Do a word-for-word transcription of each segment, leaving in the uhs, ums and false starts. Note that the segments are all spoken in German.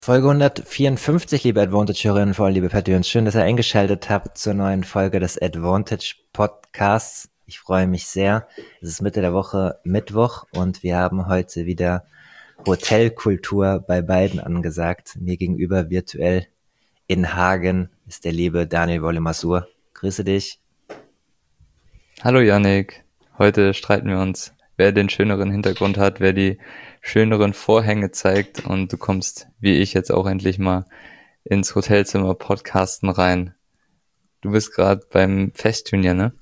Folge hundertvierundfünfzig, liebe Advantage-Hörerinnen, vor allem liebe Patreons. Schön, dass ihr eingeschaltet habt zur neuen Folge des Advantage Podcasts. Ich freue mich sehr. Es ist Mitte der Woche Mittwoch und wir haben heute wieder Hotelkultur bei beiden angesagt. Mir gegenüber virtuell in Hagen ist der liebe Daniel Wolle-Masur. Grüße dich. Hallo Yannick. Heute streiten wir uns, wer den schöneren Hintergrund hat, wer die schöneren Vorhänge zeigt, und du kommst, wie ich, jetzt auch endlich mal ins Hotelzimmer podcasten rein. Du bist gerade beim Fechtturnier, ne?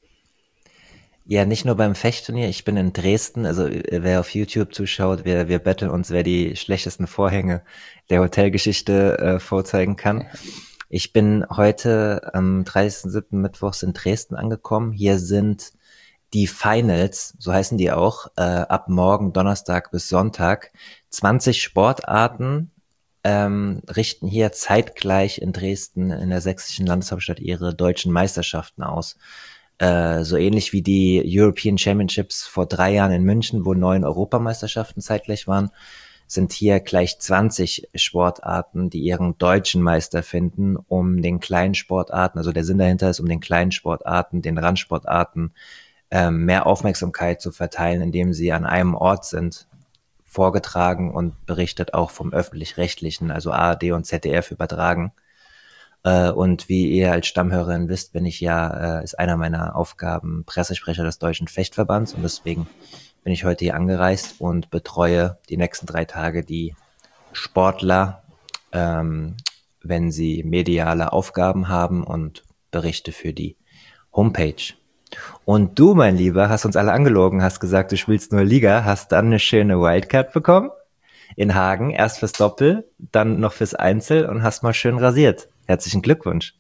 Ja, nicht nur beim Fechtturnier, ich bin in Dresden, also wer auf YouTube zuschaut, wir, wir betteln uns, wer die schlechtesten Vorhänge der Hotelgeschichte äh, vorzeigen kann. Ich bin heute am dreißigsten siebten Mittwochs in Dresden angekommen. Hier sind die Finals, so heißen die auch, äh, ab morgen Donnerstag bis Sonntag. zwanzig Sportarten ähm, richten hier zeitgleich in Dresden in der sächsischen Landeshauptstadt ihre deutschen Meisterschaften aus. Äh, so ähnlich wie die European Championships vor drei Jahren in München, wo neun Europameisterschaften zeitgleich waren, sind hier gleich zwanzig Sportarten, die ihren deutschen Meister finden, um den kleinen Sportarten, also der Sinn dahinter ist, um den kleinen Sportarten, den Randsportarten, ähm, mehr Aufmerksamkeit zu verteilen, indem sie an einem Ort sind, vorgetragen und berichtet auch vom Öffentlich-Rechtlichen, also A R D und Z D F übertragen. Äh, und wie ihr als Stammhörerin wisst, bin ich ja, äh, ist einer meiner Aufgaben Pressesprecher des Deutschen Fechtverbands, und deswegen bin ich heute hier angereist und betreue die nächsten drei Tage die Sportler, ähm, wenn sie mediale Aufgaben haben, und berichte für die Homepage. Und du, mein Lieber, hast uns alle angelogen, hast gesagt, du spielst nur Liga, hast dann eine schöne Wildcard bekommen in Hagen, erst fürs Doppel, dann noch fürs Einzel, und hast mal schön rasiert. Herzlichen Glückwunsch.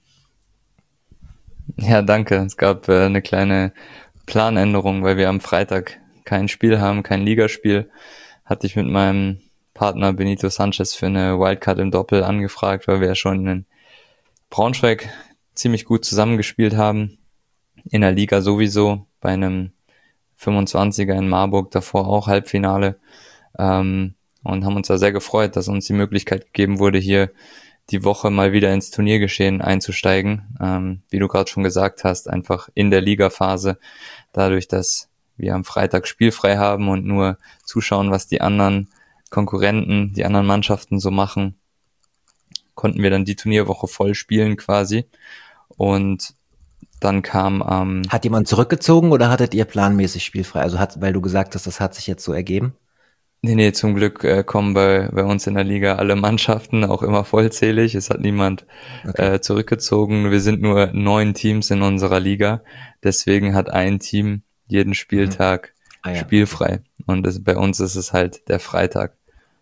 Ja, danke. Es gab äh, eine kleine Planänderung, weil wir am Freitag kein Spiel haben, kein Ligaspiel. Hatte ich mit meinem Partner Benito Sanchez für eine Wildcard im Doppel angefragt, weil wir ja schon in Braunschweig ziemlich gut zusammengespielt haben. In der Liga sowieso, bei einem fünfundzwanziger in Marburg, davor auch Halbfinale, ähm, und haben uns da sehr gefreut, dass uns die Möglichkeit gegeben wurde, hier die Woche mal wieder ins Turniergeschehen einzusteigen. Ähm, wie du gerade schon gesagt hast, einfach in der Ligaphase, dadurch, dass wir am Freitag spielfrei haben und nur zuschauen, was die anderen Konkurrenten, die anderen Mannschaften so machen, konnten wir dann die Turnierwoche voll spielen quasi. Und dann kam ähm, Hat jemand zurückgezogen oder hattet ihr planmäßig spielfrei? Also hat, weil du gesagt hast, das hat sich jetzt so ergeben? Nee, nee, zum Glück äh, kommen bei, bei uns in der Liga alle Mannschaften auch immer vollzählig. Es hat niemand Okay. äh, zurückgezogen. Wir sind nur neun Teams in unserer Liga. Deswegen hat ein Team jeden Spieltag Mhm. Ah, ja. spielfrei. Und das, bei uns ist es halt der Freitag.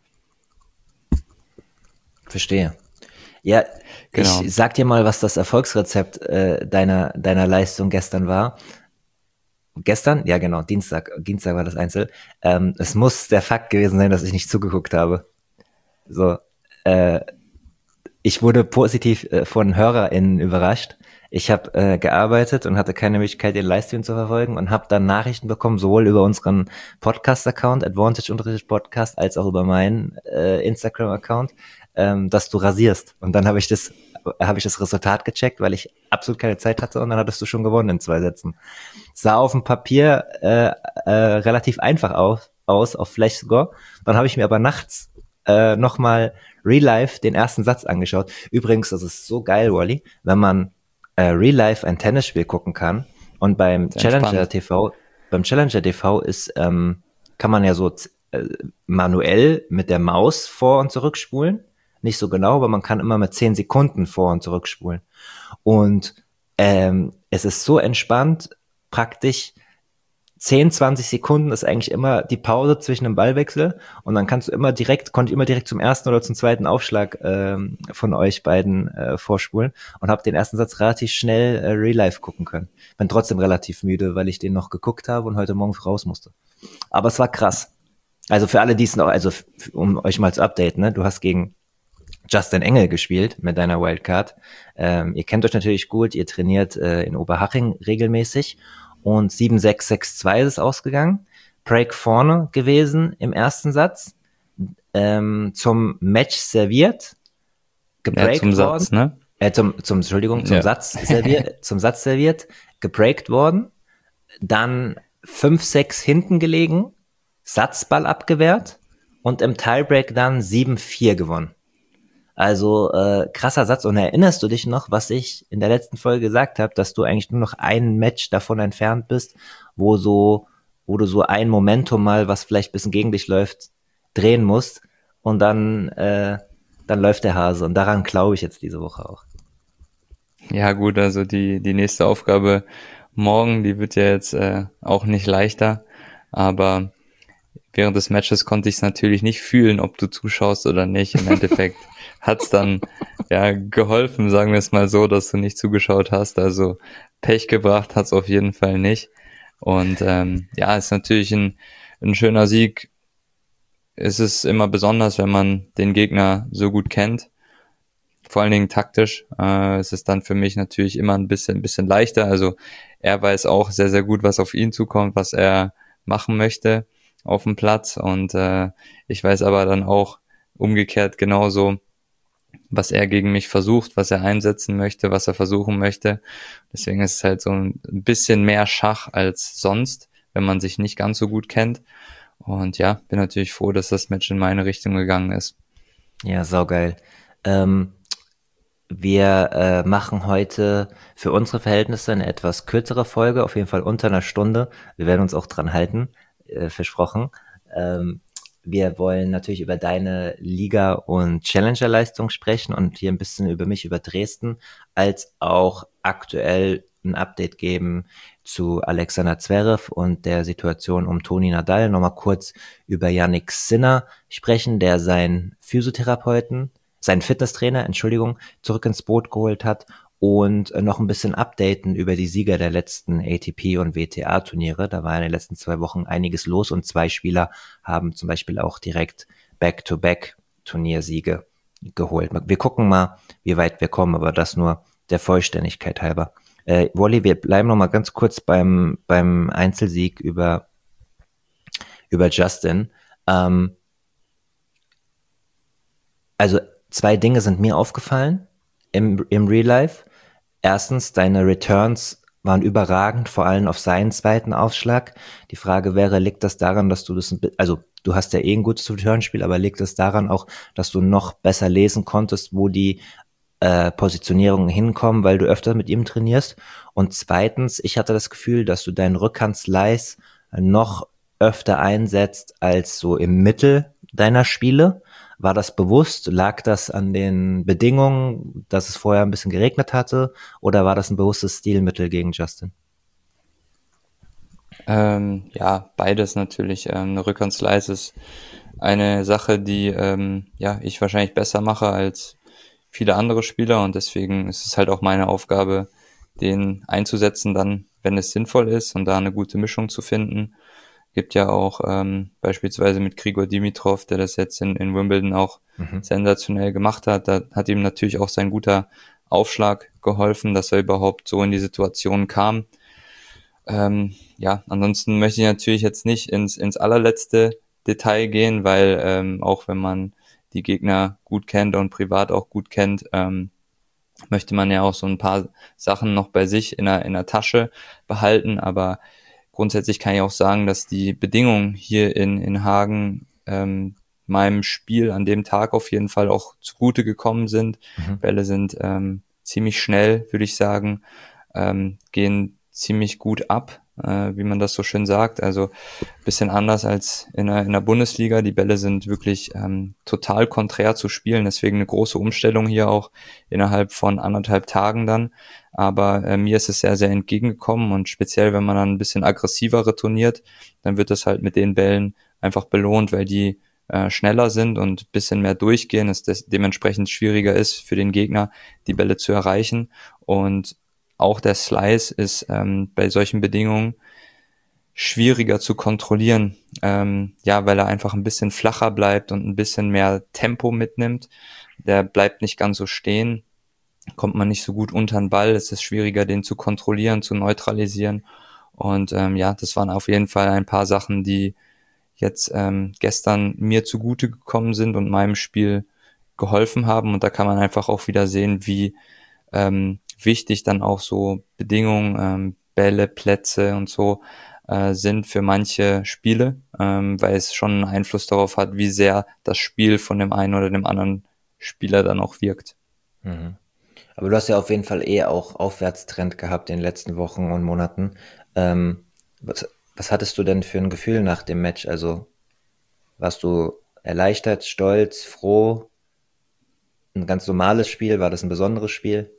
Verstehe. Ja, Genau. ich sag dir mal, was das Erfolgsrezept äh, deiner deiner Leistung gestern war. Gestern? Ja, genau, Dienstag. Dienstag war das Einzel. Ähm, es muss der Fakt gewesen sein, dass ich nicht zugeguckt habe. So, äh, ich wurde positiv äh, von HörerInnen überrascht. Ich habe äh, gearbeitet und hatte keine Möglichkeit, den Livestream zu verfolgen, und habe dann Nachrichten bekommen, sowohl über unseren Podcast-Account, Advantage-Podcast, als auch über meinen äh, Instagram-Account, ähm, dass du rasierst. Und dann habe ich das habe ich das Resultat gecheckt, weil ich absolut keine Zeit hatte, und dann hattest du schon gewonnen in zwei Sätzen. Sah auf dem Papier äh, äh, relativ einfach aus, aus auf Flashscore. Dann habe ich mir aber nachts äh, nochmal Real Life den ersten Satz angeschaut. Übrigens, das ist so geil, Wally, wenn man äh, Real Life ein Tennisspiel gucken kann, und beim Sehr Challenger entspannt. T V, beim Challenger T V ist, ähm, kann man ja so äh, manuell mit der Maus vor- und zurückspulen. Nicht so genau, aber man kann immer mit zehn Sekunden vor- und zurückspulen. Und ähm, es ist so entspannt, praktisch zehn, zwanzig Sekunden ist eigentlich immer die Pause zwischen dem Ballwechsel, und dann kannst du immer direkt, konnte ich immer direkt zum ersten oder zum zweiten Aufschlag ähm, von euch beiden äh, vorspulen, und habe den ersten Satz relativ schnell äh, Real Life gucken können. Bin trotzdem relativ müde, weil ich den noch geguckt habe und heute Morgen raus musste. Aber es war krass. Also für alle, die es noch, also f- um euch mal zu updaten, ne, du hast gegen Justin Engel gespielt mit deiner Wildcard. Ähm, ihr kennt euch natürlich gut, ihr trainiert äh, in Oberhaching regelmäßig, und sieben sechs sechs zwei ist es ausgegangen. Break vorne gewesen im ersten Satz. ähm, zum Match serviert, gebreakt ja, zum worden. Satz, ne? Äh, zum, zum, Entschuldigung, zum Ja. Satz serviert, zum Satz serviert, gebreakt worden, dann fünf sechs hinten gelegen, Satzball abgewehrt und im Tiebreak dann sieben vier gewonnen. Also äh, krasser Satz. Und erinnerst du dich noch, was ich in der letzten Folge gesagt habe, dass du eigentlich nur noch ein Match davon entfernt bist, wo so, wo du so ein Momentum mal, was vielleicht ein bisschen gegen dich läuft, drehen musst und dann, äh, dann läuft der Hase. Und daran glaube ich jetzt diese Woche auch. Ja gut, also die die nächste Aufgabe morgen, die wird ja jetzt äh, auch nicht leichter, aber während des Matches konnte ich es natürlich nicht fühlen, ob du zuschaust oder nicht. Im Endeffekt hat's dann ja geholfen, sagen wir es mal so, dass du nicht zugeschaut hast. Also Pech gebracht hat's auf jeden Fall nicht. Und ähm, ja, ist natürlich ein, ein schöner Sieg. Es ist immer besonders, wenn man den Gegner so gut kennt. Vor allen Dingen taktisch. Äh, es ist dann für mich natürlich immer ein bisschen, ein bisschen leichter. Also er weiß auch sehr, sehr gut, was auf ihn zukommt, was er machen möchte auf dem Platz. Und äh, ich weiß aber dann auch umgekehrt genauso, was er gegen mich versucht, was er einsetzen möchte, was er versuchen möchte. Deswegen ist es halt so ein bisschen mehr Schach als sonst, wenn man sich nicht ganz so gut kennt. Und ja, bin natürlich froh, dass das Match in meine Richtung gegangen ist. Ja, saugeil. Ähm, wir äh, machen heute für unsere Verhältnisse eine etwas kürzere Folge, auf jeden Fall unter einer Stunde. Wir werden uns auch dran halten, äh, versprochen. Ähm, wir wollen natürlich über deine Liga- und Challenger-Leistung sprechen und hier ein bisschen über mich, über Dresden, als auch aktuell ein Update geben zu Alexander Zverev und der Situation um Toni Nadal. Nochmal kurz über Yannick Sinner sprechen, der seinen Physiotherapeuten, seinen Fitnesstrainer, Entschuldigung, zurück ins Boot geholt hat und noch ein bisschen updaten über die Sieger der letzten A T P und W T A-Turniere. Da war in den letzten zwei Wochen einiges los und zwei Spieler haben zum Beispiel auch direkt Back-to-Back-Turniersiege geholt. Wir gucken mal, wie weit wir kommen, aber das nur der Vollständigkeit halber. Äh, Wolli, wir bleiben noch mal ganz kurz beim beim Einzelsieg über über Justin. Ähm, also zwei Dinge sind mir aufgefallen im im Real Life. Erstens, deine Returns waren überragend, vor allem auf seinen zweiten Aufschlag. Die Frage wäre, liegt das daran, dass du das, also du hast ja eh ein gutes Returnspiel, aber liegt es daran auch, dass du noch besser lesen konntest, wo die äh, Positionierungen hinkommen, weil du öfter mit ihm trainierst? Und zweitens, ich hatte das Gefühl, dass du deinen Rückhand-Slice noch öfter einsetzt als so im Mittel deiner Spiele. War das bewusst? Lag das an den Bedingungen, dass es vorher ein bisschen geregnet hatte? Oder war das ein bewusstes Stilmittel gegen Justin? Ähm, ja, beides natürlich. Ähm, eine Rückhand-Slice ist eine Sache, die ähm, ja ich wahrscheinlich besser mache als viele andere Spieler und deswegen ist es halt auch meine Aufgabe, den einzusetzen dann, wenn es sinnvoll ist und da eine gute Mischung zu finden. Gibt ja auch ähm, beispielsweise mit Grigor Dimitrov, der das jetzt in, in Wimbledon auch Mhm. sensationell gemacht hat. Da hat ihm natürlich auch sein guter Aufschlag geholfen, dass er überhaupt so in die Situation kam. Ähm, ja, ansonsten möchte ich natürlich jetzt nicht ins, ins allerletzte Detail gehen, weil ähm, auch wenn man die Gegner gut kennt und privat auch gut kennt, ähm, möchte man ja auch so ein paar Sachen noch bei sich in der, in der Tasche behalten, aber grundsätzlich kann ich auch sagen, dass die Bedingungen hier in, in Hagen ähm, meinem Spiel an dem Tag auf jeden Fall auch zugute gekommen sind. Mhm. Bälle sind ähm, ziemlich schnell, würde ich sagen, ähm, gehen ziemlich gut ab, äh, wie man das so schön sagt. Also bisschen anders als in der, in der Bundesliga. Die Bälle sind wirklich ähm, total konträr zu spielen, deswegen eine große Umstellung hier auch innerhalb von anderthalb Tagen dann. Aber äh, mir ist es sehr, sehr entgegengekommen und speziell, wenn man dann ein bisschen aggressiver retourniert, dann wird das halt mit den Bällen einfach belohnt, weil die äh, schneller sind und ein bisschen mehr durchgehen, es des, dementsprechend schwieriger ist für den Gegner, die Bälle zu erreichen. Und auch der Slice ist ähm, bei solchen Bedingungen schwieriger zu kontrollieren, ähm, ja, weil er einfach ein bisschen flacher bleibt und ein bisschen mehr Tempo mitnimmt. Der bleibt nicht ganz so stehen, kommt man nicht so gut unter den Ball, es ist schwieriger, den zu kontrollieren, zu neutralisieren. Und ähm, ja, das waren auf jeden Fall ein paar Sachen, die jetzt ähm, gestern mir zugute gekommen sind und meinem Spiel geholfen haben. Und da kann man einfach auch wieder sehen, wie ähm, wichtig dann auch so Bedingungen, ähm, Bälle, Plätze und so äh, sind für manche Spiele, ähm, weil es schon einen Einfluss darauf hat, wie sehr das Spiel von dem einen oder dem anderen Spieler dann auch wirkt. Mhm. Aber du hast ja auf jeden Fall eh auch Aufwärtstrend gehabt in den letzten Wochen und Monaten. Ähm, was, was hattest du denn für ein Gefühl nach dem Match? Also warst du erleichtert, stolz, froh? Ein ganz normales Spiel? War das ein besonderes Spiel?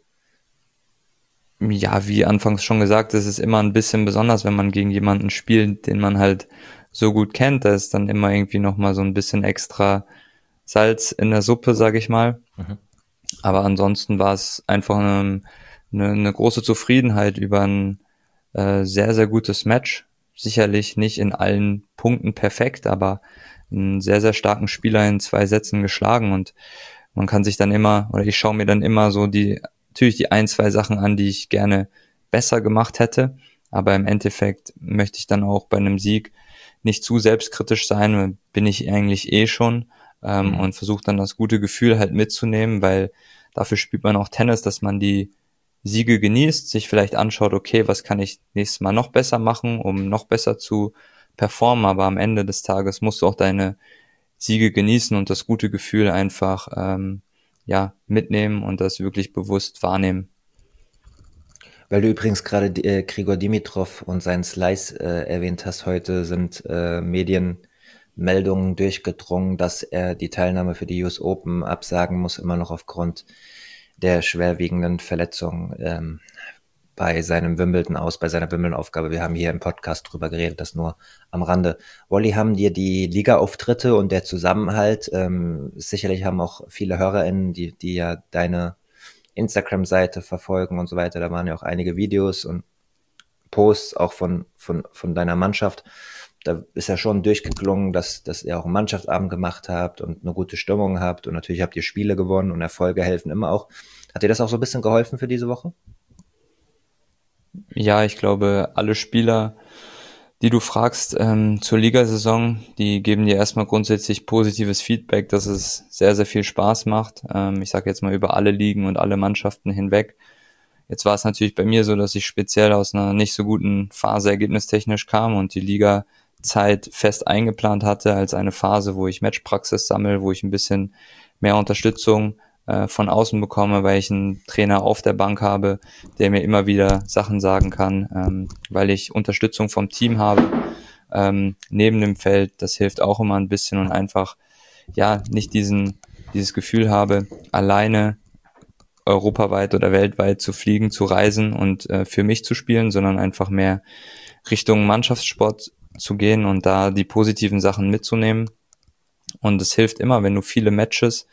Ja, wie anfangs schon gesagt, es ist immer ein bisschen besonders, wenn man gegen jemanden spielt, den man halt so gut kennt. Da ist dann immer irgendwie nochmal so ein bisschen extra Salz in der Suppe, sag ich mal. Mhm. Aber ansonsten war es einfach eine, eine, eine große Zufriedenheit über ein äh, sehr, sehr gutes Match. Sicherlich nicht in allen Punkten perfekt, aber einen sehr, sehr starken Spieler in zwei Sätzen geschlagen. Und man kann sich dann immer, oder ich schaue mir dann immer so die, natürlich die ein, zwei Sachen an, die ich gerne besser gemacht hätte. Aber im Endeffekt möchte ich dann auch bei einem Sieg nicht zu selbstkritisch sein, bin ich eigentlich eh schon, ähm, Mhm. und versuche dann das gute Gefühl halt mitzunehmen, weil dafür spielt man auch Tennis, dass man die Siege genießt, sich vielleicht anschaut, okay, was kann ich nächstes Mal noch besser machen, um noch besser zu performen, aber am Ende des Tages musst du auch deine Siege genießen und das gute Gefühl einfach ähm, ja mitnehmen und das wirklich bewusst wahrnehmen. Weil du übrigens gerade äh, Grigor Dimitrov und seinen Slice äh, erwähnt hast, heute sind äh, Medienmeldungen durchgedrungen, dass er die Teilnahme für die U S Open absagen muss, immer noch aufgrund der schwerwiegenden Verletzung ähm, bei seinem Wimbledon aus, bei seiner Wimbledon-Aufgabe. Wir haben hier im Podcast drüber geredet, das nur am Rande. Wolli, haben dir die Liga-Auftritte und der Zusammenhalt, ähm, sicherlich haben auch viele HörerInnen, die, die ja deine Instagram-Seite verfolgen und so weiter, da waren ja auch einige Videos und Posts auch von, von, von deiner Mannschaft. Da ist ja schon durchgeklungen, dass, dass ihr auch einen Mannschaftsabend gemacht habt und eine gute Stimmung habt und natürlich habt ihr Spiele gewonnen und Erfolge helfen immer auch. Hat dir das auch so ein bisschen geholfen für diese Woche? Ja, ich glaube, alle Spieler, die du fragst ähm, zur Ligasaison, die geben dir erstmal grundsätzlich positives Feedback, dass es sehr, sehr viel Spaß macht. Ähm, ich sage jetzt mal über alle Ligen und alle Mannschaften hinweg. Jetzt war es natürlich bei mir so, dass ich speziell aus einer nicht so guten Phase ergebnistechnisch kam und die Liga-Zeit fest eingeplant hatte als eine Phase, wo ich Matchpraxis sammle, wo ich ein bisschen mehr Unterstützung äh, von außen bekomme, weil ich einen Trainer auf der Bank habe, der mir immer wieder Sachen sagen kann, ähm, weil ich Unterstützung vom Team habe, ähm, neben dem Feld. Das hilft auch immer ein bisschen und einfach, ja, nicht diesen, dieses Gefühl habe, alleine europaweit oder weltweit zu fliegen, zu reisen und äh, für mich zu spielen, sondern einfach mehr Richtung Mannschaftssport zu gehen und da die positiven Sachen mitzunehmen. Und es hilft immer, wenn du viele Matches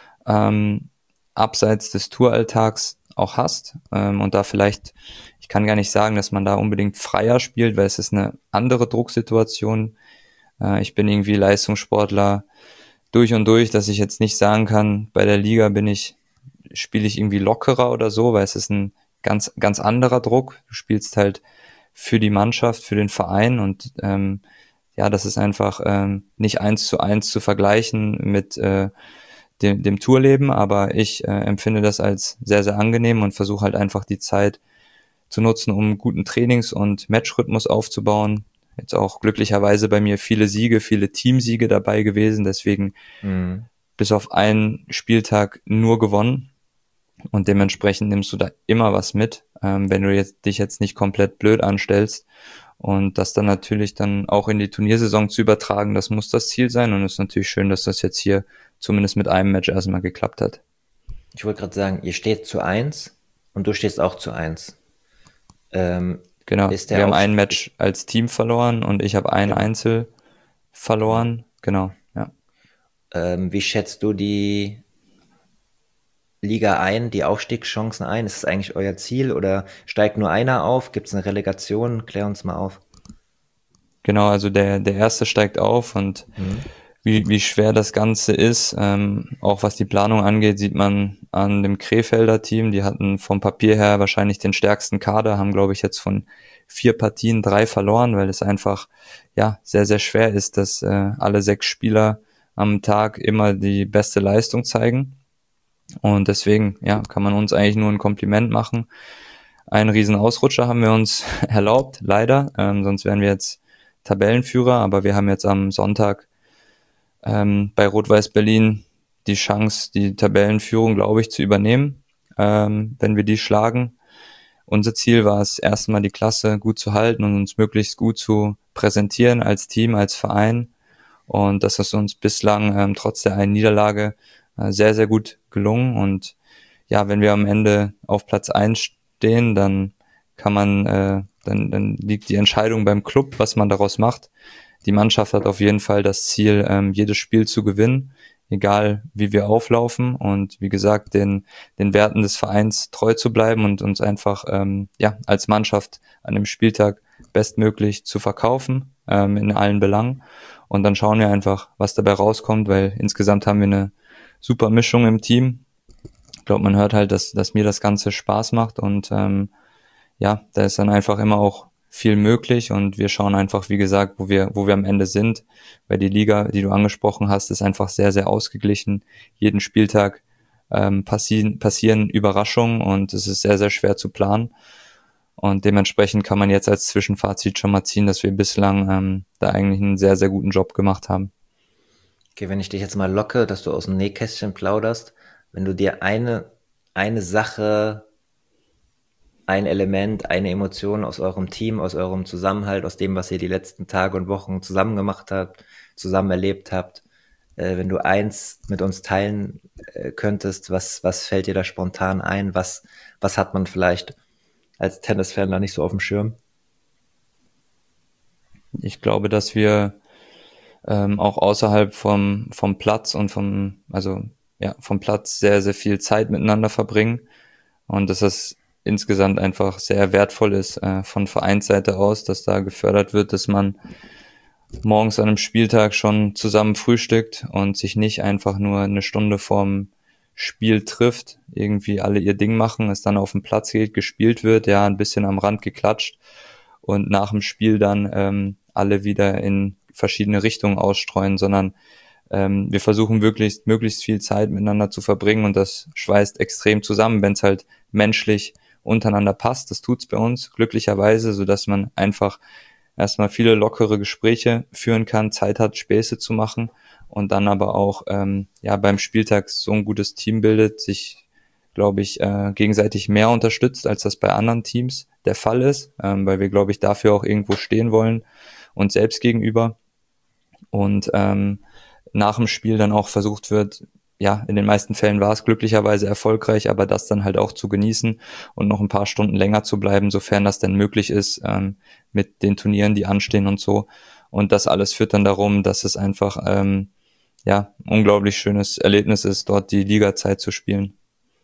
ähm, abseits des Touralltags auch hast ähm, und da vielleicht, ich kann gar nicht sagen, dass man da unbedingt freier spielt, weil es ist eine andere Drucksituation. Äh, ich bin irgendwie Leistungssportler durch und durch, dass ich jetzt nicht sagen kann, bei der Liga bin ich spiele ich irgendwie lockerer oder so, weil es ist ein ganz, ganz anderer Druck. Du spielst halt für die Mannschaft, für den Verein und ähm, ja, das ist einfach ähm, nicht eins zu eins zu vergleichen mit äh, dem, dem Tourleben, aber ich äh, empfinde das als sehr, sehr angenehm und versuche halt einfach die Zeit zu nutzen, um guten Trainings- und Matchrhythmus aufzubauen. Jetzt auch glücklicherweise bei mir viele Siege, viele Teamsiege dabei gewesen, deswegen Mhm. bis auf einen Spieltag nur gewonnen. Und dementsprechend nimmst du da immer was mit, ähm, wenn du jetzt dich jetzt nicht komplett blöd anstellst. Und das dann natürlich dann auch in die Turniersaison zu übertragen, das muss das Ziel sein. Und es ist natürlich schön, dass das jetzt hier zumindest mit einem Match erstmal geklappt hat. Ich wollte gerade sagen, ihr steht zu eins und du stehst auch zu eins. Ähm, Genau. ist Wir der haben ein Aufstieg, Match als Team verloren und ich habe ein genau, Einzel genau. verloren. Genau, ja. Ähm, wie schätzt du die Liga ein, die Aufstiegschancen ein? Ist es eigentlich euer Ziel oder steigt nur einer auf? Gibt es eine Relegation? Klär uns mal auf. Genau, also der, der erste steigt auf und Mhm. wie, wie schwer das Ganze ist, ähm, auch was die Planung angeht, sieht man an dem Krefelder Team. Die hatten vom Papier her wahrscheinlich den stärksten Kader, haben, glaube ich, jetzt von vier Partien drei verloren, weil es einfach ja sehr, sehr schwer ist, dass äh, alle sechs Spieler am Tag immer die beste Leistung zeigen. Und deswegen ja, kann man uns eigentlich nur ein Kompliment machen. Einen riesen Ausrutscher haben wir uns erlaubt, leider, ähm, sonst wären wir jetzt Tabellenführer, aber wir haben jetzt am Sonntag ähm, bei Rot-Weiß Berlin die Chance, die Tabellenführung, glaube ich, zu übernehmen, ähm, wenn wir die schlagen. Unser Ziel war es, erstmal die Klasse gut zu halten und uns möglichst gut zu präsentieren als Team, als Verein. Und das ist uns bislang ähm, trotz der einen Niederlage äh, sehr, sehr gut gelungen. Und ja, wenn wir am Ende auf Platz eins stehen, dann kann man, äh, dann, dann liegt die Entscheidung beim Club, was man daraus macht. Die Mannschaft hat auf jeden Fall das Ziel, ähm, jedes Spiel zu gewinnen, egal wie wir auflaufen und wie gesagt, den, den Werten des Vereins treu zu bleiben und uns einfach ähm, ja als Mannschaft an dem Spieltag bestmöglich zu verkaufen, ähm, in allen Belangen. Und dann schauen wir einfach, was dabei rauskommt, weil insgesamt haben wir eine super Mischung im Team. Ich glaube, man hört halt, dass, dass mir das Ganze Spaß macht und ähm, ja, da ist dann einfach immer auch viel möglich und wir schauen einfach, wie gesagt, wo wir, wo wir am Ende sind, weil die Liga, die du angesprochen hast, ist einfach sehr, sehr ausgeglichen. Jeden Spieltag ähm, passieren, passieren Überraschungen und es ist sehr, sehr schwer zu planen. Und dementsprechend kann man jetzt als Zwischenfazit schon mal ziehen, dass wir bislang ähm, da eigentlich einen sehr, sehr guten Job gemacht haben. Okay, wenn ich dich jetzt mal locke, dass du aus dem Nähkästchen plauderst, wenn du dir eine, eine Sache, ein Element, eine Emotion aus eurem Team, aus eurem Zusammenhalt, aus dem, was ihr die letzten Tage und Wochen zusammen gemacht habt, zusammen erlebt habt, äh, wenn du eins mit uns teilen äh, könntest, was, was fällt dir da spontan ein? Was, was hat man vielleicht als Tennisfan da nicht so auf dem Schirm? Ich glaube, dass wir ähm, auch außerhalb vom, vom Platz und vom, also ja, vom Platz sehr, sehr viel Zeit miteinander verbringen und dass das insgesamt einfach sehr wertvoll ist äh, von Vereinsseite aus, dass da gefördert wird, dass man morgens an einem Spieltag schon zusammen frühstückt und sich nicht einfach nur eine Stunde vorm Spiel trifft, irgendwie alle ihr Ding machen, es dann auf den Platz geht, gespielt wird, ja, ein bisschen am Rand geklatscht und nach dem Spiel dann ähm, alle wieder in verschiedene Richtungen ausstreuen, sondern ähm, wir versuchen wirklich möglichst viel Zeit miteinander zu verbringen und das schweißt extrem zusammen, wenn es halt menschlich untereinander passt. Das tut's bei uns glücklicherweise, so dass man einfach erstmal viele lockere Gespräche führen kann, Zeit hat, Späße zu machen und dann aber auch ähm, ja beim Spieltag so ein gutes Team bildet, sich, glaube ich, äh, gegenseitig mehr unterstützt, als das bei anderen Teams der Fall ist, ähm, weil wir, glaube ich, dafür auch irgendwo stehen wollen und selbst gegenüber. Und ähm, nach dem Spiel dann auch versucht wird, ja, in den meisten Fällen war es glücklicherweise erfolgreich, aber das dann halt auch zu genießen und noch ein paar Stunden länger zu bleiben, sofern das denn möglich ist, ähm, mit den Turnieren, die anstehen und so. Und das alles führt dann darum, dass es einfach, ähm, ja, ein unglaublich schönes Erlebnis ist, dort die Liga-Zeit zu spielen.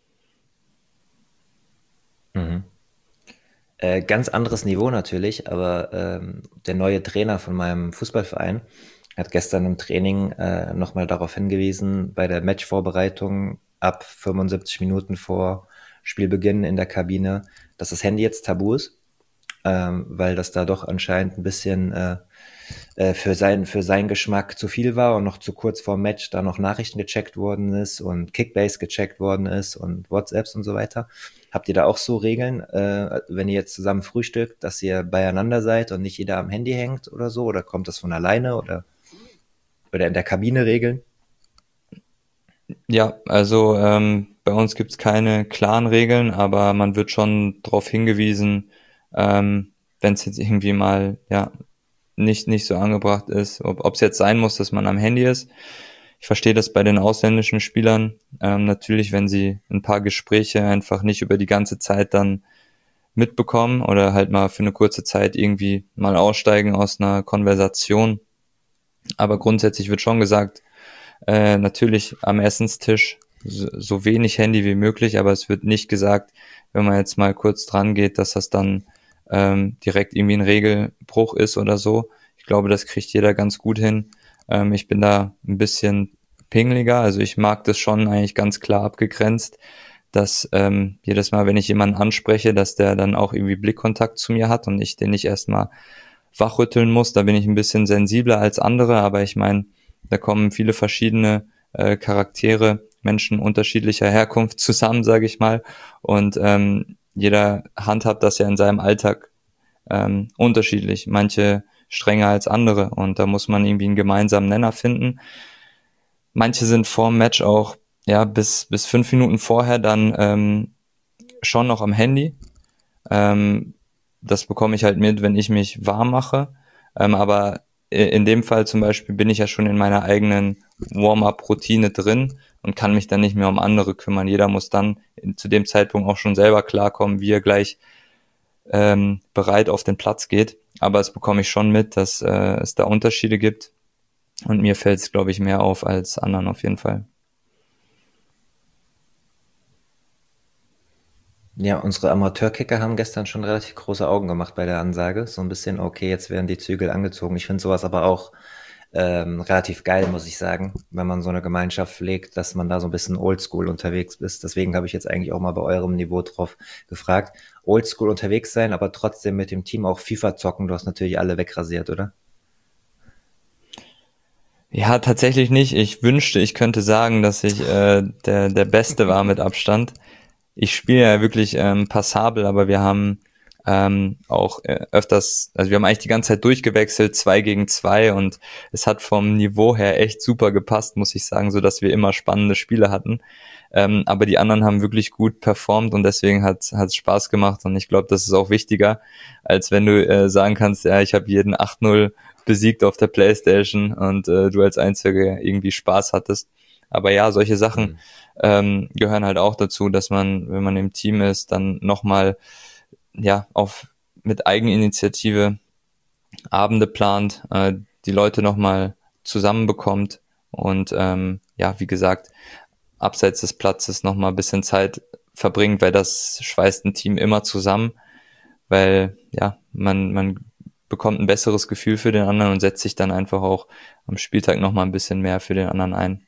Mhm. Äh, ganz anderes Niveau natürlich, aber ähm, der neue Trainer von meinem Fußballverein hat gestern im Training äh, nochmal darauf hingewiesen, bei der Matchvorbereitung ab fünfundsiebzig Minuten vor Spielbeginn in der Kabine, dass das Handy jetzt tabu ist, ähm, weil das da doch anscheinend ein bisschen äh, äh, für sein für seinen Geschmack zu viel war und noch zu kurz vor dem Match da noch Nachrichten gecheckt worden ist und Kickbase gecheckt worden ist und WhatsApps und so weiter. Habt ihr da auch so Regeln, äh, wenn ihr jetzt zusammen frühstückt, dass ihr beieinander seid und nicht jeder am Handy hängt oder so? Oder kommt das von alleine oder, oder in der Kabine Regeln? Ja, also ähm, bei uns gibt's keine klaren Regeln, aber man wird schon darauf hingewiesen, ähm, wenn es jetzt irgendwie mal ja nicht nicht so angebracht ist, ob es jetzt sein muss, dass man am Handy ist. Ich verstehe das bei den ausländischen Spielern ähm, natürlich, wenn sie ein paar Gespräche einfach nicht über die ganze Zeit dann mitbekommen oder halt mal für eine kurze Zeit irgendwie mal aussteigen aus einer Konversation. Aber grundsätzlich wird schon gesagt, äh, natürlich am Essenstisch so, so wenig Handy wie möglich, aber es wird nicht gesagt, wenn man jetzt mal kurz dran geht, dass das dann ähm, direkt irgendwie ein Regelbruch ist oder so. Ich glaube, das kriegt jeder ganz gut hin. Ähm, ich bin da ein bisschen pingeliger, also ich mag das schon eigentlich ganz klar abgegrenzt, dass ähm, jedes Mal, wenn ich jemanden anspreche, dass der dann auch irgendwie Blickkontakt zu mir hat und ich den nicht erstmal wachrütteln muss. Da bin ich ein bisschen sensibler als andere, aber ich meine, da kommen viele verschiedene äh, Charaktere, Menschen unterschiedlicher Herkunft zusammen, sage ich mal. Und ähm, jeder handhabt das ja in seinem Alltag ähm, unterschiedlich. Manche strenger als andere und da muss man irgendwie einen gemeinsamen Nenner finden. Manche sind vor dem Match auch ja bis bis fünf Minuten vorher dann ähm, schon noch am Handy. Ähm, das bekomme ich halt mit, wenn ich mich warm mache. Ähm, aber in dem Fall zum Beispiel bin ich ja schon in meiner eigenen Warm-up-Routine drin und kann mich dann nicht mehr um andere kümmern. Jeder muss dann in, zu dem Zeitpunkt auch schon selber klarkommen, wie er gleich ähm, bereit auf den Platz geht. Aber es bekomme ich schon mit, dass äh, es da Unterschiede gibt. Und mir fällt es, glaube ich, mehr auf als anderen auf jeden Fall. Ja, unsere Amateurkicker haben gestern schon relativ große Augen gemacht bei der Ansage. So ein bisschen, okay, jetzt werden die Zügel angezogen. Ich finde sowas aber auch ähm, relativ geil, muss ich sagen, wenn man so eine Gemeinschaft pflegt, dass man da so ein bisschen oldschool unterwegs ist. Deswegen habe ich jetzt eigentlich auch mal bei eurem Niveau drauf gefragt. Oldschool unterwegs sein, aber trotzdem mit dem Team auch FIFA zocken. Du hast natürlich alle wegrasiert, oder? Ja, tatsächlich nicht. Ich wünschte, ich könnte sagen, dass ich äh, der, der Beste war mit Abstand. Ich spiele ja wirklich ähm, passabel, aber wir haben ähm, auch äh, öfters, also wir haben eigentlich die ganze Zeit durchgewechselt, zwei gegen zwei und es hat vom Niveau her echt super gepasst, muss ich sagen, so dass wir immer spannende Spiele hatten. Ähm, aber die anderen haben wirklich gut performt und deswegen hat es Spaß gemacht und ich glaube, das ist auch wichtiger, als wenn du äh, sagen kannst, ja, ich habe jeden acht null besiegt auf der Playstation und äh, du als Einziger irgendwie Spaß hattest. Aber ja, solche Sachen Hm. ähm, gehören halt auch dazu, dass man, wenn man im Team ist, dann nochmal ja auf mit Eigeninitiative Abende plant, äh, die Leute nochmal zusammenbekommt und ähm, ja, wie gesagt, abseits des Platzes nochmal ein bisschen Zeit verbringt, weil das schweißt ein Team immer zusammen, weil ja, man, man bekommt ein besseres Gefühl für den anderen und setzt sich dann einfach auch am Spieltag nochmal ein bisschen mehr für den anderen ein.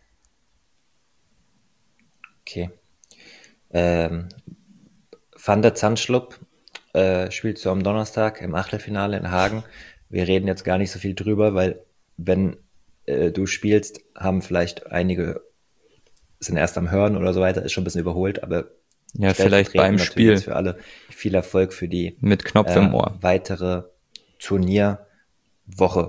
Okay. Ähm, Van der Zandschlup äh, spielt so am Donnerstag im Achtelfinale in Hagen. Wir reden jetzt gar nicht so viel drüber, weil wenn äh, du spielst, haben vielleicht einige, sind erst am Hören oder so weiter, ist schon ein bisschen überholt, aber Ja, vielleicht stellvertretend beim natürlich jetzt Spiel für alle viel Erfolg für die mit Knopf äh, im Ohr. weitere Turnierwoche.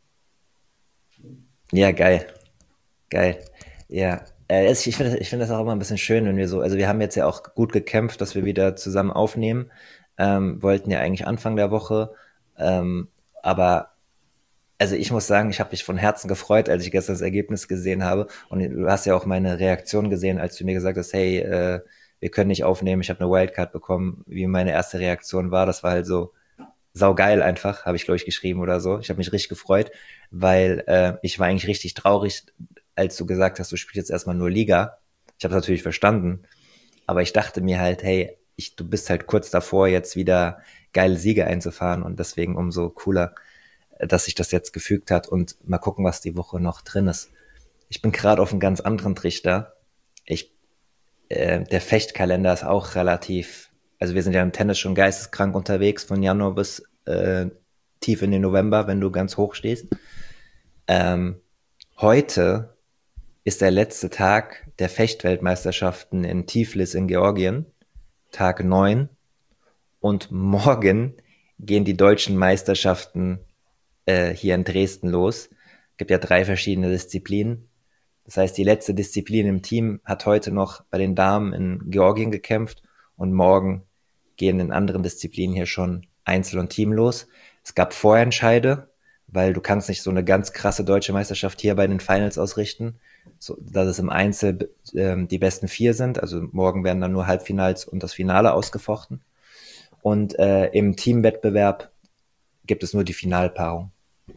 Ja, geil, geil. Ja, äh, es- ich finde ich finde das auch immer ein bisschen schön, wenn wir so, also wir haben jetzt ja auch gut gekämpft, dass wir wieder zusammen aufnehmen. Ähm, wollten ja eigentlich Anfang der Woche, ähm, aber also ich muss sagen, ich habe mich von Herzen gefreut, als ich gestern das Ergebnis gesehen habe. Und du hast ja auch meine Reaktion gesehen, als du mir gesagt hast, hey, äh, wir können nicht aufnehmen, ich habe eine Wildcard bekommen, wie meine erste Reaktion war. Das war halt so saugeil einfach, habe ich, glaube ich, geschrieben oder so. Ich habe mich richtig gefreut, weil äh, ich war eigentlich richtig traurig, als du gesagt hast, du spielst jetzt erstmal nur Liga. Ich habe es natürlich verstanden, aber ich dachte mir halt, hey, ich, du bist halt kurz davor, jetzt wieder geile Siege einzufahren und deswegen umso cooler, dass sich das jetzt gefügt hat und mal gucken, was die Woche noch drin ist. Ich bin gerade auf einem ganz anderen Trichter. Ich, äh, der Fechtkalender ist auch relativ, also wir sind ja im Tennis schon geisteskrank unterwegs, von Januar bis äh, tief in den November, wenn du ganz hoch stehst. Ähm, Heute ist der letzte Tag der Fechtweltmeisterschaften in Tiflis in Georgien, Tag neun. Und morgen gehen die deutschen Meisterschaften äh, hier in Dresden los. Es gibt ja drei verschiedene Disziplinen. Das heißt, die letzte Disziplin im Team hat heute noch bei den Damen in Georgien gekämpft und morgen gehen in anderen Disziplinen hier schon Einzel und Team los. Es gab Vorentscheide, weil du kannst nicht so eine ganz krasse deutsche Meisterschaft hier bei den Finals ausrichten, so, dass es im Einzel ähm, die besten vier sind. Also morgen werden dann nur Halbfinals und das Finale ausgefochten. Und äh, im Teamwettbewerb gibt es nur die Finalpaarung.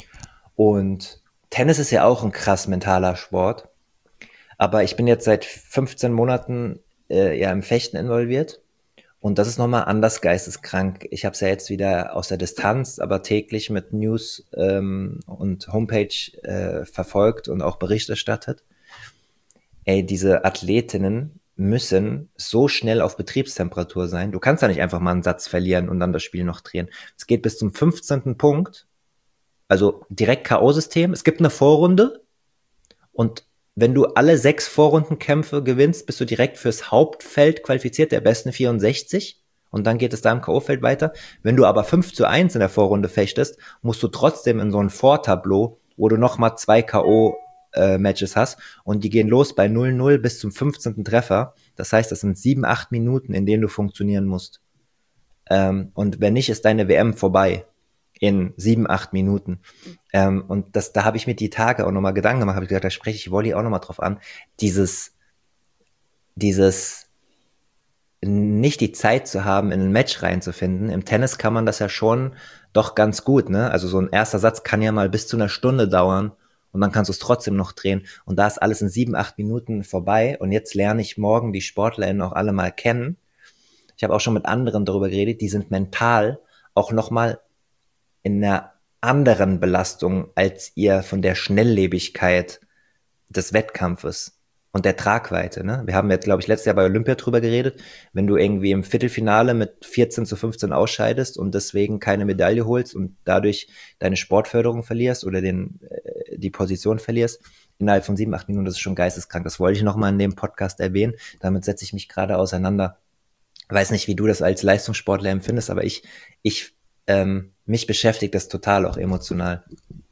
Und Tennis ist ja auch ein krass mentaler Sport. Aber ich bin jetzt seit fünfzehn Monaten äh, ja im Fechten involviert. Und das ist nochmal anders geisteskrank. Ich habe es ja jetzt wieder aus der Distanz, aber täglich mit News ähm, und Homepage äh, verfolgt und auch Bericht erstattet. Ey, diese Athletinnen, müssen so schnell auf Betriebstemperatur sein. Du kannst ja nicht einfach mal einen Satz verlieren und dann das Spiel noch drehen. Es geht bis zum fünfzehnten Punkt, also direkt K O-System. Es gibt eine Vorrunde und wenn du alle sechs Vorrundenkämpfe gewinnst, bist du direkt fürs Hauptfeld qualifiziert, der besten vierundsechzig. Und dann geht es da im K O-Feld weiter. Wenn du aber fünf zu eins in der Vorrunde fechtest, musst du trotzdem in so ein Vortableau, wo du nochmal zwei K O-Matches hast. Und die gehen los bei null null bis zum fünfzehnten Treffer. Das heißt, das sind sieben, acht Minuten, in denen du funktionieren musst. Ähm, und wenn nicht, ist deine W M vorbei. In sieben, acht Minuten. Ähm, und das, da habe ich mir die Tage auch nochmal Gedanken gemacht, habe ich gesagt, da spreche ich Volley auch nochmal drauf an. Dieses, dieses nicht die Zeit zu haben, in ein Match reinzufinden. Im Tennis kann man das ja schon doch ganz gut, ne? Also so ein erster Satz kann ja mal bis zu einer Stunde dauern und dann kannst du es trotzdem noch drehen. Und da ist alles in sieben, acht Minuten vorbei. Und jetzt lerne ich morgen die SportlerInnen auch alle mal kennen. Ich habe auch schon mit anderen darüber geredet, die sind mental auch nochmal in einer anderen Belastung als ihr von der Schnelllebigkeit des Wettkampfes und der Tragweite. Ne? Wir haben jetzt, glaube ich, letztes Jahr bei Olympia drüber geredet, wenn du irgendwie im Viertelfinale mit vierzehn zu fünfzehn ausscheidest und deswegen keine Medaille holst und dadurch deine Sportförderung verlierst oder den, äh, die Position verlierst, innerhalb von sieben, acht Minuten, das ist schon geisteskrank. Das wollte ich nochmal in dem Podcast erwähnen. Damit setze ich mich gerade auseinander. Ich weiß nicht, wie du das als Leistungssportler empfindest, aber ich, ich ähm, mich beschäftigt das total auch emotional.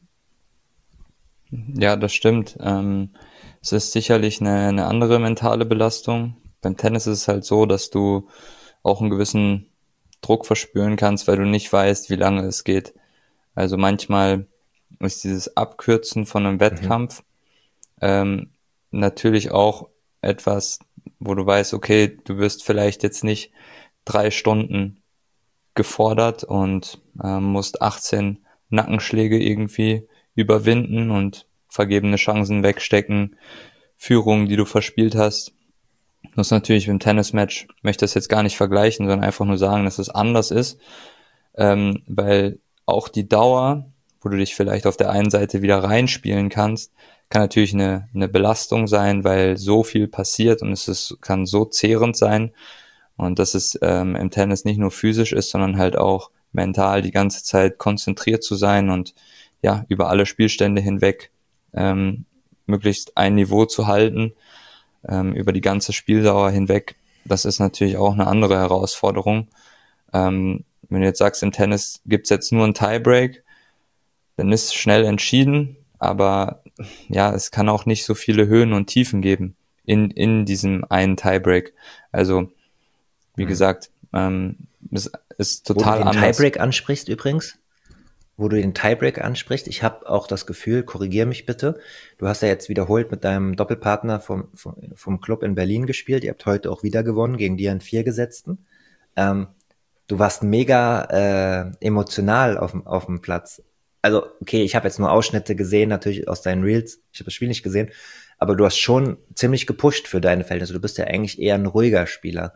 Ja, das stimmt. Ähm, es ist sicherlich eine, eine andere mentale Belastung. Beim Tennis ist es halt so, dass du auch einen gewissen Druck verspüren kannst, weil du nicht weißt, wie lange es geht. Also manchmal ist dieses Abkürzen von einem Wettkampf mhm. ähm, natürlich auch etwas, wo du weißt, okay, du wirst vielleicht jetzt nicht drei Stunden gefordert und äh, musst achtzehn Nackenschläge irgendwie überwinden und vergebene Chancen wegstecken, Führungen, die du verspielt hast. Das ist natürlich im Tennismatch, möchte das jetzt gar nicht vergleichen, sondern einfach nur sagen, dass es anders ist, ähm, weil auch die Dauer, wo du dich vielleicht auf der einen Seite wieder reinspielen kannst, kann natürlich eine, eine Belastung sein, weil so viel passiert und es ist, kann so zehrend sein. Und dass es ähm, im Tennis nicht nur physisch ist, sondern halt auch mental die ganze Zeit konzentriert zu sein und ja, über alle Spielstände hinweg ähm, möglichst ein Niveau zu halten, ähm, über die ganze Spieldauer hinweg. Das ist natürlich auch eine andere Herausforderung. Ähm, wenn du jetzt sagst, im Tennis gibt's jetzt nur einen Tiebreak, dann ist es schnell entschieden, aber ja, es kann auch nicht so viele Höhen und Tiefen geben in, in diesem einen Tiebreak. Also wie gesagt, ähm, es ist total anders. Wo du den anders. Tiebreak ansprichst übrigens, wo du den Tiebreak ansprichst, ich habe auch das Gefühl, korrigier mich bitte, du hast ja jetzt wiederholt mit deinem Doppelpartner vom, vom, vom Club in Berlin gespielt, ihr habt heute auch wieder gewonnen gegen die an vier Gesetzten. Ähm, du warst mega äh, emotional auf, auf dem Platz. Also okay, ich habe jetzt nur Ausschnitte gesehen, natürlich aus deinen Reels, ich habe das Spiel nicht gesehen, aber du hast schon ziemlich gepusht für deine Verhältnisse, du bist ja eigentlich eher ein ruhiger Spieler.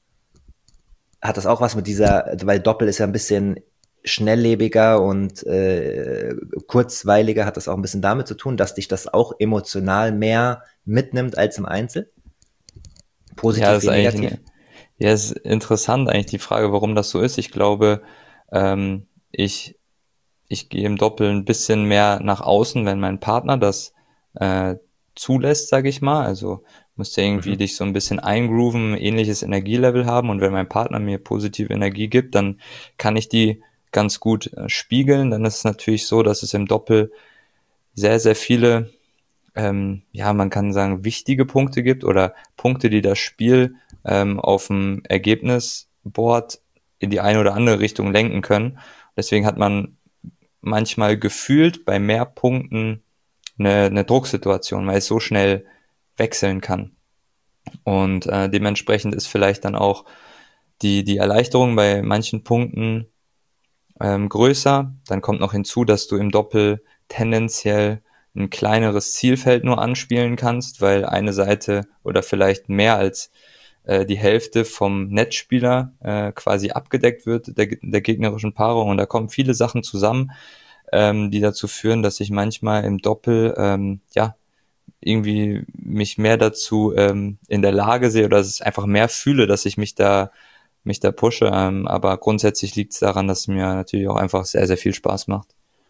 Hat das auch was mit dieser, weil Doppel ist ja ein bisschen schnelllebiger und äh, kurzweiliger, hat das auch ein bisschen damit zu tun, dass dich das auch emotional mehr mitnimmt als im Einzel? Positiv ja, wie negativ? Eine, ja, es ist interessant eigentlich die Frage, warum das so ist. Ich glaube, ähm, ich, ich gehe im Doppel ein bisschen mehr nach außen, wenn mein Partner das äh, zulässt, sage ich mal. Also musst du irgendwie mhm. dich so ein bisschen eingrooven, ähnliches Energielevel haben und wenn mein Partner mir positive Energie gibt, dann kann ich die ganz gut äh, spiegeln. Dann ist es natürlich so, dass es im Doppel sehr, sehr viele, ähm, ja, man kann sagen, wichtige Punkte gibt oder Punkte, die das Spiel ähm, auf dem Ergebnisboard in die eine oder andere Richtung lenken können. Deswegen hat man manchmal gefühlt bei mehr Punkten eine, eine Drucksituation, weil es so schnell wechseln kann. Und äh, dementsprechend ist vielleicht dann auch die, die Erleichterung bei manchen Punkten ähm, größer. Dann kommt noch hinzu, dass du im Doppel tendenziell ein kleineres Zielfeld nur anspielen kannst, weil eine Seite oder vielleicht mehr als äh, die Hälfte vom Netzspieler äh, quasi abgedeckt wird, der, der gegnerischen Paarung. Und da kommen viele Sachen zusammen, ähm, die dazu führen, dass ich manchmal im Doppel ähm, ja irgendwie mich mehr dazu ähm, in der Lage sehe oder dass ich einfach mehr fühle, dass ich mich da mich da pushe. Ähm, aber grundsätzlich liegt es daran, dass es mir natürlich auch einfach sehr, sehr viel Spaß macht.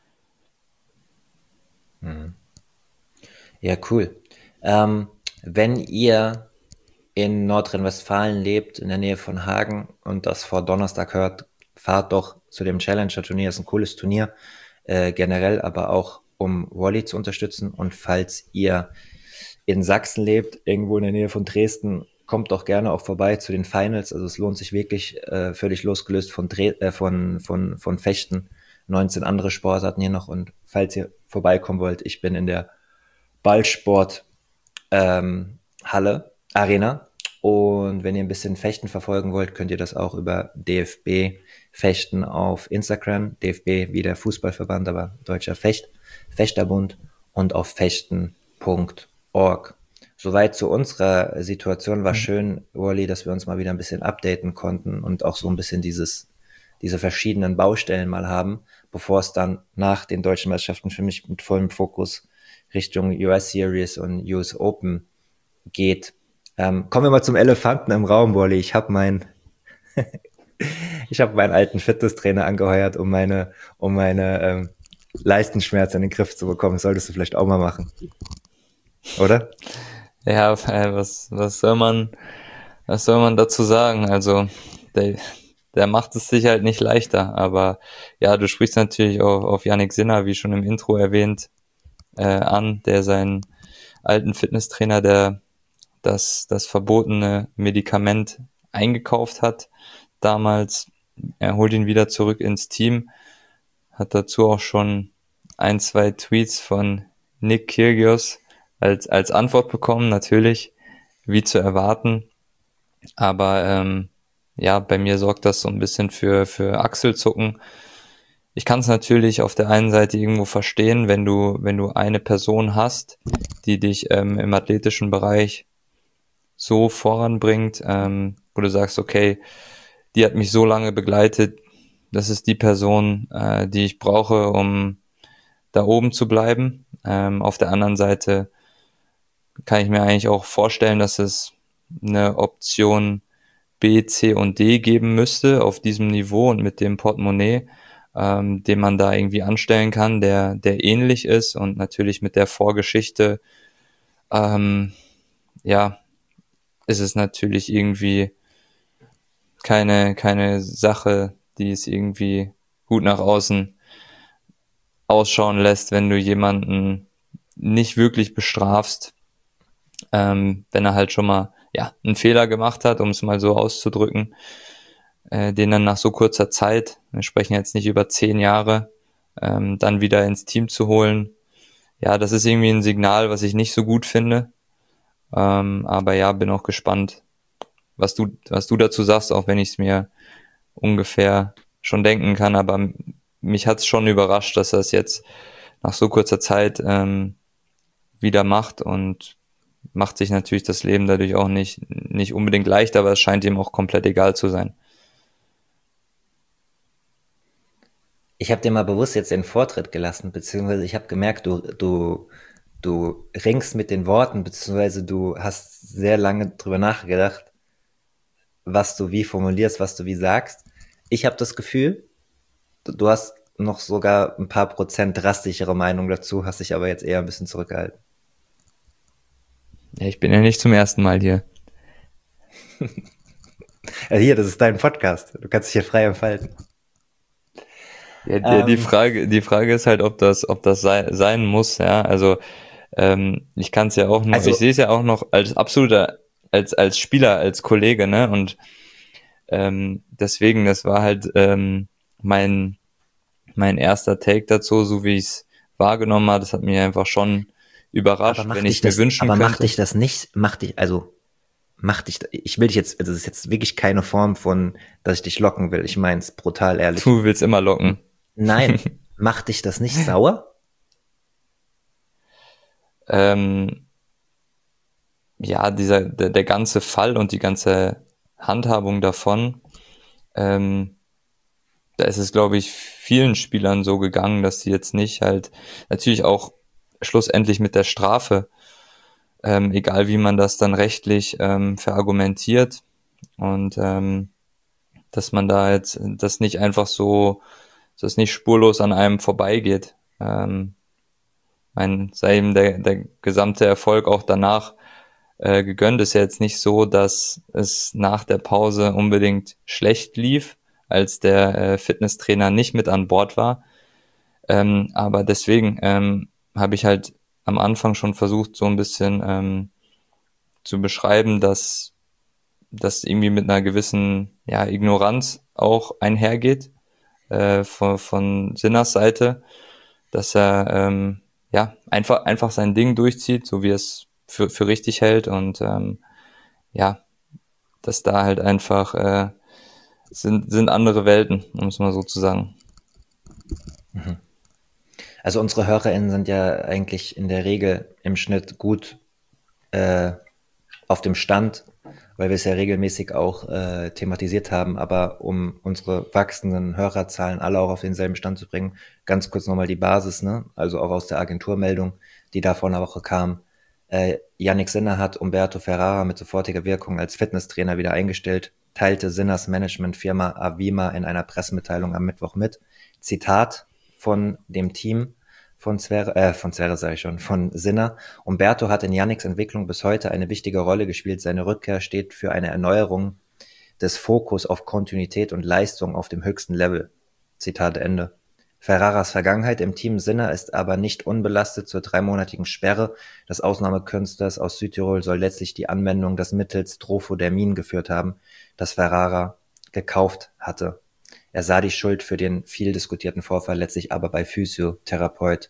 Mhm. Ja, cool. Ähm, wenn ihr in Nordrhein-Westfalen lebt, in der Nähe von Hagen und das vor Donnerstag hört, fahrt doch zu dem Challenger-Turnier. Das ist ein cooles Turnier, äh, generell, aber auch um Volley zu unterstützen. Und falls ihr in Sachsen lebt, irgendwo in der Nähe von Dresden, kommt doch gerne auch vorbei zu den Finals. Also es lohnt sich wirklich, äh, völlig losgelöst von, Dre äh, von, von, von Fechten. neunzehn andere Sportarten hier noch. Und falls ihr vorbeikommen wollt, ich bin in der Ballsport ähm, Halle, Arena. Und wenn ihr ein bisschen Fechten verfolgen wollt, könnt ihr das auch über D F B Fechten auf Instagram. D F B wie der Fußballverband, aber Deutscher Fecht, Fechterbund und auf fechten punkt org. Soweit zu unserer Situation. War schön, Wally, dass wir uns mal wieder ein bisschen updaten konnten und auch so ein bisschen dieses, diese verschiedenen Baustellen mal haben, bevor es dann nach den deutschen Meisterschaften für mich mit vollem Fokus Richtung U S Series und U S Open geht. Ähm, kommen wir mal zum Elefanten im Raum, Wally. Ich habe meinen ich habe meinen alten Fitnesstrainer angeheuert, um meine um meine ähm, Leistenschmerzen in den Griff zu bekommen. Das solltest du vielleicht auch mal machen, oder? Ja, äh, was, was soll man, was soll man dazu sagen? Also, der, der macht es sich halt nicht leichter, aber ja, du sprichst natürlich auf, auf Yannick Sinner, wie schon im Intro erwähnt, äh, an, der seinen alten Fitnesstrainer, der das, das verbotene Medikament eingekauft hat damals. Er holt ihn wieder zurück ins Team, hat dazu auch schon ein, zwei Tweets von Nick Kyrgios als, als Antwort bekommen, natürlich, wie zu erwarten. Aber ähm, ja, bei mir sorgt das so ein bisschen für, für Achselzucken. Ich kann es natürlich auf der einen Seite irgendwo verstehen, wenn du, wenn du eine Person hast, die dich ähm, im athletischen Bereich so voranbringt, ähm, wo du sagst, okay, die hat mich so lange begleitet, das ist die Person, äh, die ich brauche, um da oben zu bleiben. Ähm, auf der anderen Seite kann ich mir eigentlich auch vorstellen, dass es eine Option B, C und D geben müsste auf diesem Niveau und mit dem Portemonnaie, ähm, den man da irgendwie anstellen kann, der, der ähnlich ist und natürlich mit der Vorgeschichte, ähm, ja, ist es natürlich irgendwie keine, keine Sache, die es irgendwie gut nach außen ausschauen lässt, wenn du jemanden nicht wirklich bestrafst, ähm, wenn er halt schon mal ja einen Fehler gemacht hat, um es mal so auszudrücken, äh, den dann nach so kurzer Zeit, wir sprechen jetzt nicht über zehn Jahre, ähm, dann wieder ins Team zu holen. Ja, das ist irgendwie ein Signal, was ich nicht so gut finde. Ähm, aber ja, bin auch gespannt, was du, was du dazu sagst, auch wenn ich es mir ungefähr schon denken kann. Aber mich hat es schon überrascht, dass er es jetzt nach so kurzer Zeit ähm, wieder macht und macht sich natürlich das Leben dadurch auch nicht, nicht unbedingt leichter, aber es scheint ihm auch komplett egal zu sein. Ich habe dir mal bewusst jetzt den Vortritt gelassen, beziehungsweise ich habe gemerkt, du, du, du ringst mit den Worten, beziehungsweise du hast sehr lange drüber nachgedacht, was du wie formulierst, was du wie sagst. Ich habe das Gefühl, du, du hast noch sogar ein paar Prozent drastischere Meinung dazu, hast dich aber jetzt eher ein bisschen zurückgehalten. Ja, ich bin ja nicht zum ersten Mal hier. Also hier, das ist dein Podcast. Du kannst dich hier frei entfalten. Ja, die, die Ähm, Frage, die Frage ist halt, ob das, ob das sei, sein muss, ja. Also ähm, ich kann es ja auch noch, ich also, sehe es ja auch noch als absoluter, als als Spieler, als Kollege, ne? Und ähm, deswegen, das war halt ähm, mein mein erster Take dazu, so wie ich es wahrgenommen habe. Das hat mich einfach schon aber überrascht, wenn macht ich dich es mir das, wünschen aber macht könnte. dich das nicht, macht dich, also macht dich, ich will dich jetzt, also das ist jetzt wirklich keine Form von, dass ich dich locken will. Ich meine es brutal ehrlich. Du willst immer M- locken. Nein, macht dich das nicht sauer? Ähm, ja, dieser der, der ganze Fall und die ganze Handhabung davon, ähm, da ist es, glaube ich, vielen Spielern so gegangen, dass sie jetzt nicht halt natürlich auch schlussendlich mit der Strafe. ähm, egal wie man das dann rechtlich ähm, verargumentiert und ähm, dass man da jetzt das nicht einfach so, dass es nicht spurlos an einem vorbeigeht. Ähm, mein, sei ihm der, der gesamte Erfolg auch danach äh, gegönnt. Ist ja jetzt nicht so, dass es nach der Pause unbedingt schlecht lief, als der äh, Fitnesstrainer nicht mit an Bord war. Ähm, aber deswegen ähm, habe ich halt am Anfang schon versucht, so ein bisschen ähm, zu beschreiben, dass das irgendwie mit einer gewissen ja, Ignoranz auch einhergeht äh, von, von Sinners Seite, dass er ähm, ja einfach einfach sein Ding durchzieht, so wie er es für, für richtig hält und ähm, ja, dass da halt einfach äh, sind sind andere Welten, um es mal so zu sagen. Mhm. Also unsere HörerInnen sind ja eigentlich in der Regel im Schnitt gut äh, auf dem Stand, weil wir es ja regelmäßig auch äh, thematisiert haben. Aber um unsere wachsenden Hörerzahlen alle auch auf denselben Stand zu bringen, ganz kurz nochmal die Basis, ne? Also auch aus der Agenturmeldung, die da vor einer Woche kam. Äh, Yannick Sinner hat Umberto Ferrara mit sofortiger Wirkung als Fitnesstrainer wieder eingestellt, teilte Sinners Managementfirma Avima in einer Pressemitteilung am Mittwoch mit. Zitat von dem Team von Zverev, äh, von Zverev sage ich schon, von Sinner. Umberto hat in Yannicks Entwicklung bis heute eine wichtige Rolle gespielt. Seine Rückkehr steht für eine Erneuerung des Fokus auf Kontinuität und Leistung auf dem höchsten Level. Zitat Ende. Ferraras Vergangenheit im Team Sinner ist aber nicht unbelastet. Zur dreimonatigen Sperre des Ausnahmekünstlers aus Südtirol soll letztlich die Anwendung des Mittels Trophodermin geführt haben, das Ferrara gekauft hatte. Er sah die Schuld für den viel diskutierten Vorfall letztlich aber bei Physiotherapeut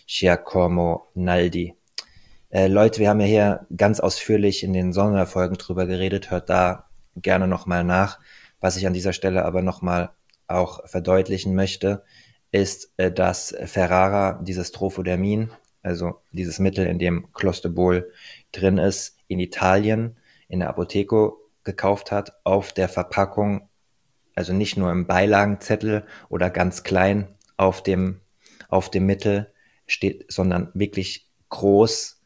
Giacomo Naldi. Äh, Leute, wir haben ja hier ganz ausführlich in den Sonderfolgen drüber geredet, hört da gerne nochmal nach. Was ich an dieser Stelle aber nochmal auch verdeutlichen möchte, ist, äh, dass Ferrara dieses Trophodermin, also dieses Mittel, in dem Clostebol drin ist, in Italien in der Apotheke gekauft hat, auf der Verpackung, also nicht nur im Beilagenzettel oder ganz klein auf dem, auf dem Mittel steht, sondern wirklich groß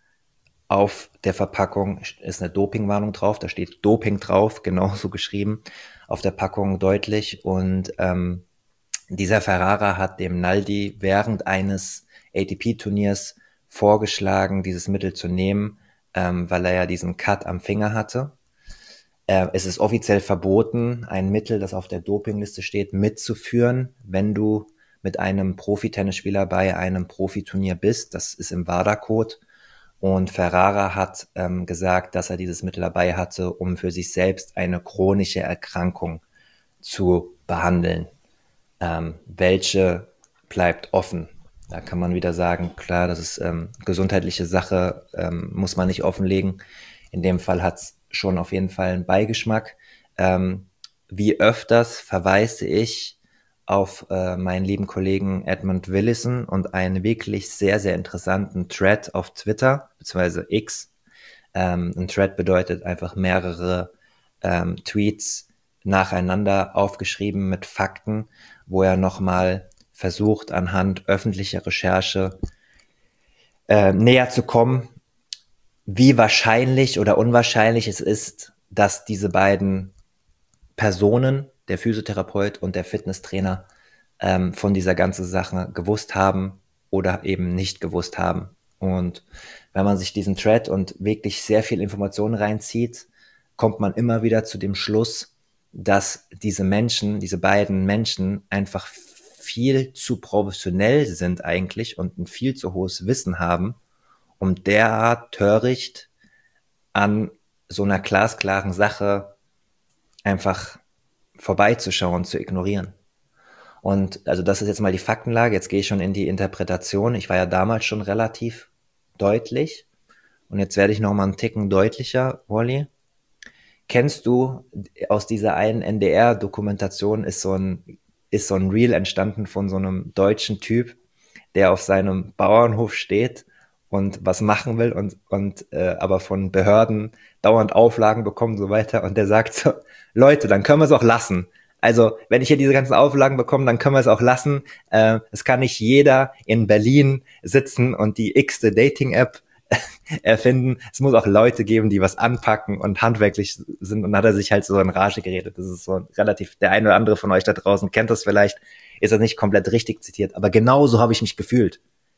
auf der Verpackung ist eine Dopingwarnung drauf, da steht Doping drauf, genauso geschrieben, auf der Packung deutlich. Und ähm, dieser Ferrara hat dem Naldi während eines A T P-Turniers vorgeschlagen, dieses Mittel zu nehmen, ähm, weil er ja diesen Cut am Finger hatte. Äh, es ist offiziell verboten, ein Mittel, das auf der Dopingliste steht, mitzuführen, wenn du mit einem Profi-Tennisspieler bei einem Profiturnier bist. Das ist im WADA-Code. Und Ferrara hat ähm, gesagt, dass er dieses Mittel dabei hatte, um für sich selbst eine chronische Erkrankung zu behandeln. Ähm, welche bleibt offen? Da kann man wieder sagen, klar, das ist ähm, gesundheitliche Sache, ähm, muss man nicht offenlegen. In dem Fall hat es schon auf jeden Fall einen Beigeschmack. Ähm, wie öfters verweise ich auf äh, meinen lieben Kollegen Edmund Willison und einen wirklich sehr, sehr interessanten Thread auf Twitter, beziehungsweise X. Ähm, ein Thread bedeutet einfach mehrere ähm, Tweets nacheinander aufgeschrieben mit Fakten, wo er nochmal versucht, anhand öffentlicher Recherche äh, näher zu kommen, wie wahrscheinlich oder unwahrscheinlich es ist, dass diese beiden Personen, der Physiotherapeut und der Fitnesstrainer, ähm, von dieser ganzen Sache gewusst haben oder eben nicht gewusst haben. Und wenn man sich diesen Thread und wirklich sehr viel Informationen reinzieht, kommt man immer wieder zu dem Schluss, dass diese Menschen, diese beiden Menschen einfach viel zu professionell sind eigentlich und ein viel zu hohes Wissen haben, um derart töricht an so einer glasklaren Sache einfach vorbeizuschauen, zu ignorieren. Und also das ist jetzt mal die Faktenlage. Jetzt gehe ich schon in die Interpretation. Ich war ja damals schon relativ deutlich. Und jetzt werde ich noch mal einen Ticken deutlicher, Wally. Kennst du aus dieser einen N D R-Dokumentation ist so ein, ist so ein Reel entstanden von so einem deutschen Typ, der auf seinem Bauernhof steht und was machen will und, und äh, aber von Behörden dauernd Auflagen bekommt und so weiter. Und der sagt so, Leute, dann können wir es auch lassen. Also, wenn ich hier diese ganzen Auflagen bekomme, dann können wir es auch lassen. Äh, es kann nicht jeder in Berlin sitzen und die x-te Dating-App erfinden. Es muss auch Leute geben, die was anpacken und handwerklich sind. Und dann hat er sich halt so in Rage geredet. Das ist so relativ, der eine oder andere von euch da draußen kennt das vielleicht, ist das nicht komplett richtig zitiert. Aber genau so habe ich mich gefühlt.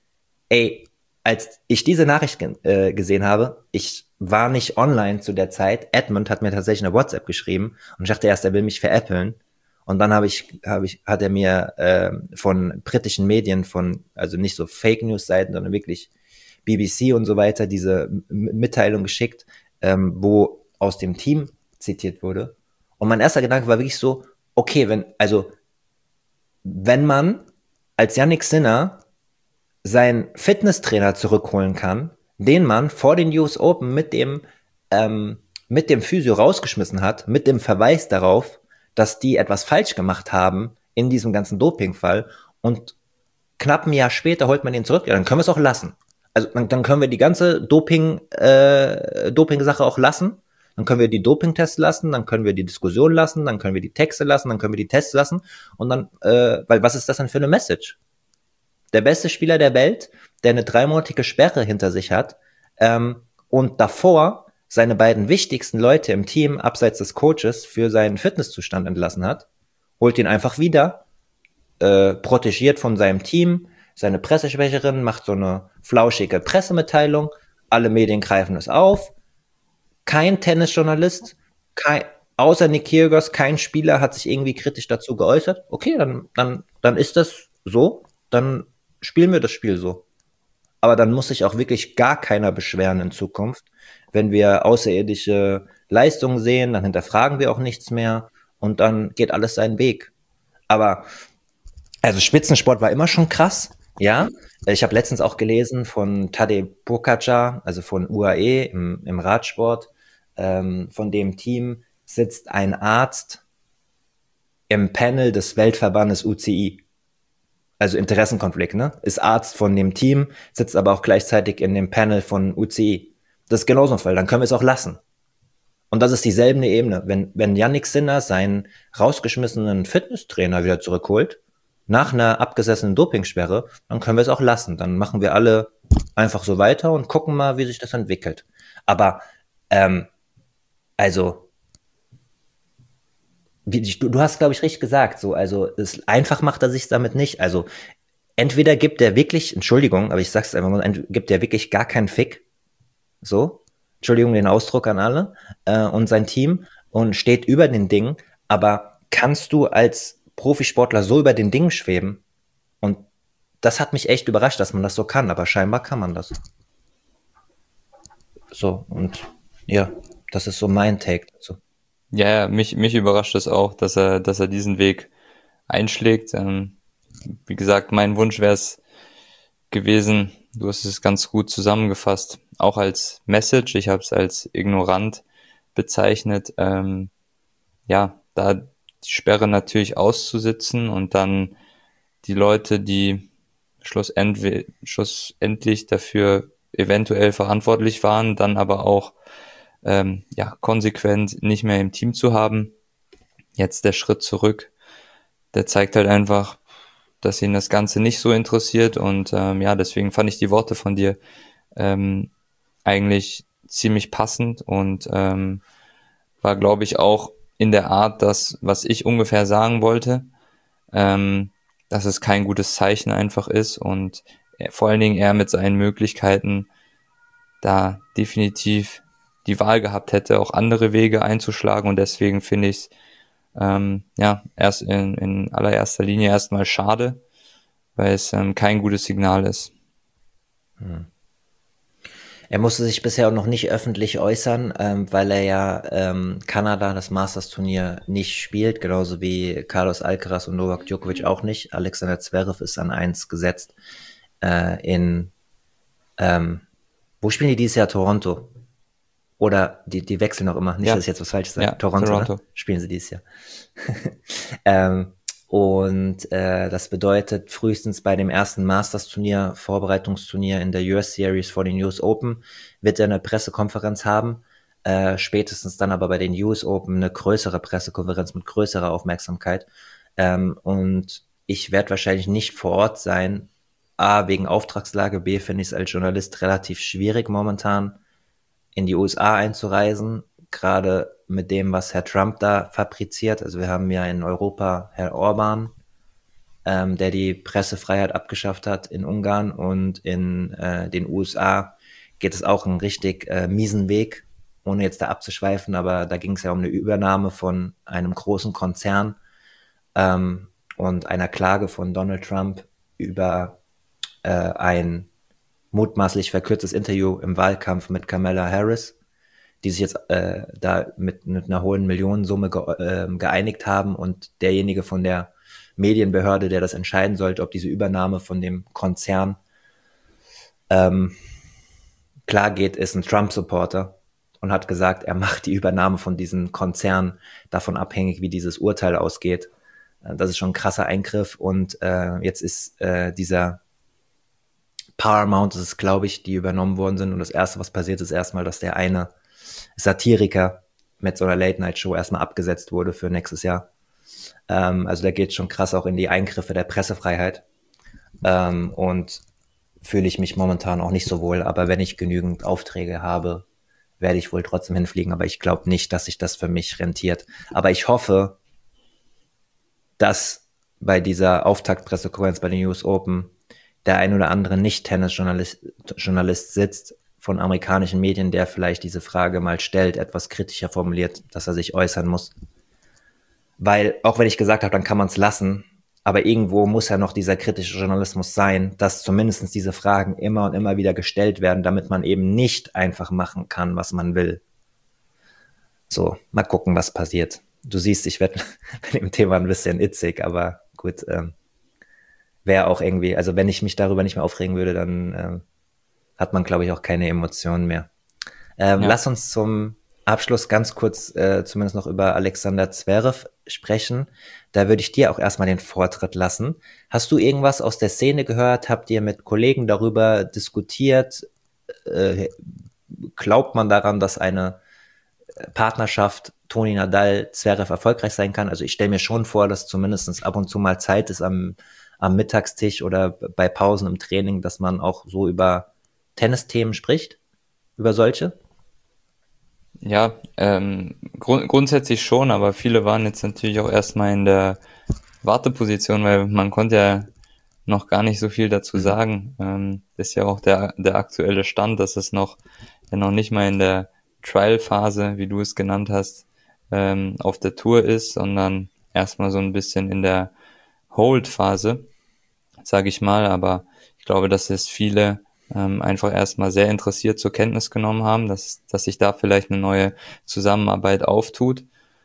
Ey, als ich diese Nachricht äh, gesehen habe, ich war nicht online zu der Zeit. Edmund hat mir tatsächlich eine WhatsApp geschrieben und ich dachte erst, er will mich veräppeln. Und dann habe ich, habe ich, hat er mir äh, von britischen Medien, von also nicht so Fake News Seiten, sondern wirklich B B C und so weiter, diese M- Mitteilung geschickt, ähm, wo aus dem Team zitiert wurde. Und mein erster Gedanke war wirklich so: Okay, wenn also wenn man als Yannick Sinner seinen Fitnesstrainer zurückholen kann, den man vor den U S Open mit dem ähm, mit dem Physio rausgeschmissen hat, mit dem Verweis darauf, dass die etwas falsch gemacht haben in diesem ganzen Dopingfall, und knapp ein Jahr später holt man ihn zurück, ja, dann können wir es auch lassen. Also dann, dann können wir die ganze Doping äh, Doping-Sache auch lassen. Dann können wir die Dopingtests lassen, dann können wir die Diskussion lassen, dann können wir die Texte lassen, dann können wir die Tests lassen und dann, äh, weil was ist das denn für eine Message? Der beste Spieler der Welt, der eine dreimonatige Sperre hinter sich hat, ähm, und davor seine beiden wichtigsten Leute im Team, abseits des Coaches, für seinen Fitnesszustand entlassen hat, holt ihn einfach wieder, äh, protegiert von seinem Team, seine Pressesprecherin macht so eine flauschige Pressemitteilung, alle Medien greifen es auf, kein Tennisjournalist, kein, außer Nick Kyrgios, kein Spieler hat sich irgendwie kritisch dazu geäußert. Okay, dann, dann, dann ist das so, dann spielen wir das Spiel so. Aber dann muss sich auch wirklich gar keiner beschweren in Zukunft. Wenn wir außerirdische Leistungen sehen, dann hinterfragen wir auch nichts mehr und dann geht alles seinen Weg. Aber also Spitzensport war immer schon krass, ja. Ich habe letztens auch gelesen von Tadej Pogačar, also von U A E im, im Radsport, ähm, von dem Team sitzt ein Arzt im Panel des Weltverbandes U C I. Also Interessenkonflikt, ne? Ist Arzt von dem Team, sitzt aber auch gleichzeitig in dem Panel von U C I. Das ist genauso ein Fall, dann können wir es auch lassen. Und das ist dieselbe Ebene. Wenn, wenn Yannick Sinner seinen rausgeschmissenen Fitnesstrainer wieder zurückholt, nach einer abgesessenen Dopingsperre, dann können wir es auch lassen. Dann machen wir alle einfach so weiter und gucken mal, wie sich das entwickelt. Aber, ähm, also, wie, du, du hast, glaube ich, richtig gesagt, so, also, es, einfach macht er sich damit nicht. Also, entweder gibt er wirklich, Entschuldigung, aber ich sag's einfach mal, ent- gibt er wirklich gar keinen Fick, so, Entschuldigung den Ausdruck an alle, äh, und sein Team, und steht über den Dingen, aber kannst du als Profisportler so über den Dingen schweben? Und das hat mich echt überrascht, dass man das so kann, aber scheinbar kann man das. So, und ja, das ist so mein Take dazu. Ja, ja, mich, mich überrascht es auch, dass er, dass er diesen Weg einschlägt. Ähm, wie gesagt, mein Wunsch wäre es gewesen, du hast es ganz gut zusammengefasst, auch als Message, ich habe es als ignorant bezeichnet, ähm, ja, da die Sperre natürlich auszusitzen und dann die Leute, die schlussendlich, schlussendlich dafür eventuell verantwortlich waren, dann aber auch ähm, ja konsequent nicht mehr im Team zu haben. Jetzt der Schritt zurück, der zeigt halt einfach, dass ihn das Ganze nicht so interessiert und ähm, ja, deswegen fand ich die Worte von dir ähm, eigentlich ziemlich passend und ähm, war, glaube ich, auch in der Art das, was ich ungefähr sagen wollte, ähm, dass es kein gutes Zeichen einfach ist und er, vor allen Dingen er mit seinen Möglichkeiten da definitiv die Wahl gehabt hätte, auch andere Wege einzuschlagen und deswegen finde ich es ähm, ja erst in, in allererster Linie erstmal schade, weil es ähm, kein gutes Signal ist. Hm. Er musste sich bisher auch noch nicht öffentlich äußern, ähm, weil er ja ähm, Kanada, das Masters-Turnier, nicht spielt, genauso wie Carlos Alcaraz und Novak Djokovic auch nicht. Alexander Zverev ist an eins gesetzt äh, in, ähm, wo spielen die dieses Jahr? Toronto? Oder die, die wechseln auch immer, nicht, Ja, dass ich jetzt was Falsches sage. ja, Toronto, Toronto. ne? Spielen sie dieses Jahr. ähm, und äh, das bedeutet, frühestens bei dem ersten Masters-Turnier, Vorbereitungsturnier in der U S Series vor den U S Open, wird er eine Pressekonferenz haben. Äh, spätestens dann aber bei den U S Open eine größere Pressekonferenz mit größerer Aufmerksamkeit. Ähm, und ich werde wahrscheinlich nicht vor Ort sein, A, wegen Auftragslage, B, finde ich es als Journalist relativ schwierig momentan, in die U S A einzureisen, gerade mit dem, was Herr Trump da fabriziert. Also wir haben ja in Europa Herr Orban, ähm, der die Pressefreiheit abgeschafft hat in Ungarn, und in äh, den U S A geht es auch einen richtig äh, miesen Weg, ohne jetzt da abzuschweifen, aber da ging es ja um eine Übernahme von einem großen Konzern ähm, und einer Klage von Donald Trump über äh, ein mutmaßlich verkürztes Interview im Wahlkampf mit Kamala Harris, die sich jetzt äh, da mit, mit einer hohen Millionensumme ge äh, geeinigt haben, und derjenige von der Medienbehörde, der das entscheiden sollte, ob diese Übernahme von dem Konzern ähm, klar geht, ist ein Trump-Supporter und hat gesagt, er macht die Übernahme von diesem Konzern davon abhängig, wie dieses Urteil ausgeht. Das ist schon ein krasser Eingriff, und äh, jetzt ist äh, dieser Paramount, das ist, glaube ich, die übernommen worden sind, und das Erste, was passiert ist, erstmal, dass der eine Satiriker mit so einer Late-Night-Show erstmal abgesetzt wurde für nächstes Jahr. Ähm, also da geht schon krass auch in die Eingriffe der Pressefreiheit, ähm, und fühle ich mich momentan auch nicht so wohl, aber wenn ich genügend Aufträge habe, werde ich wohl trotzdem hinfliegen, aber ich glaube nicht, dass sich das für mich rentiert. Aber ich hoffe, dass bei dieser Auftaktpressekonferenz bei den U S Open der ein oder andere Nicht-Tennis-Journalist Journalist sitzt von amerikanischen Medien, der vielleicht diese Frage mal stellt, etwas kritischer formuliert, dass er sich äußern muss. Weil, auch wenn ich gesagt habe, dann kann man es lassen, aber irgendwo muss ja noch dieser kritische Journalismus sein, dass zumindest diese Fragen immer und immer wieder gestellt werden, damit man eben nicht einfach machen kann, was man will. So, mal gucken, was passiert. Du siehst, ich werde bei dem Thema ein bisschen itzig, aber gut, ähm, wäre auch irgendwie, also wenn ich mich darüber nicht mehr aufregen würde, dann ähm, hat man, glaube ich, auch keine Emotionen mehr. Ähm, Ja. Lass uns zum Abschluss ganz kurz äh, zumindest noch über Alexander Zverev sprechen. Da würde ich dir auch erstmal den Vortritt lassen. Hast du irgendwas aus der Szene gehört? Habt ihr mit Kollegen darüber diskutiert? Äh, glaubt man daran, dass eine Partnerschaft Toni Nadal Zverev erfolgreich sein kann? Also ich stelle mir schon vor, dass zumindest ab und zu mal Zeit ist am, am Mittagstisch oder bei Pausen im Training, dass man auch so über Tennisthemen spricht, über solche. Ja, ähm, grund grundsätzlich schon, aber viele waren jetzt natürlich auch erstmal in der Warteposition, weil man konnte ja noch gar nicht so viel dazu sagen. Ähm, das ist ja auch der, der aktuelle Stand, dass es noch, ja noch nicht mal in der Trial-Phase, wie du es genannt hast, ähm, auf der Tour ist, sondern erstmal so ein bisschen in der Hold-Phase, sage ich mal. Aber ich glaube, dass es viele ähm, einfach erstmal sehr interessiert zur Kenntnis genommen haben, dass, dass sich da vielleicht eine neue Zusammenarbeit auftut.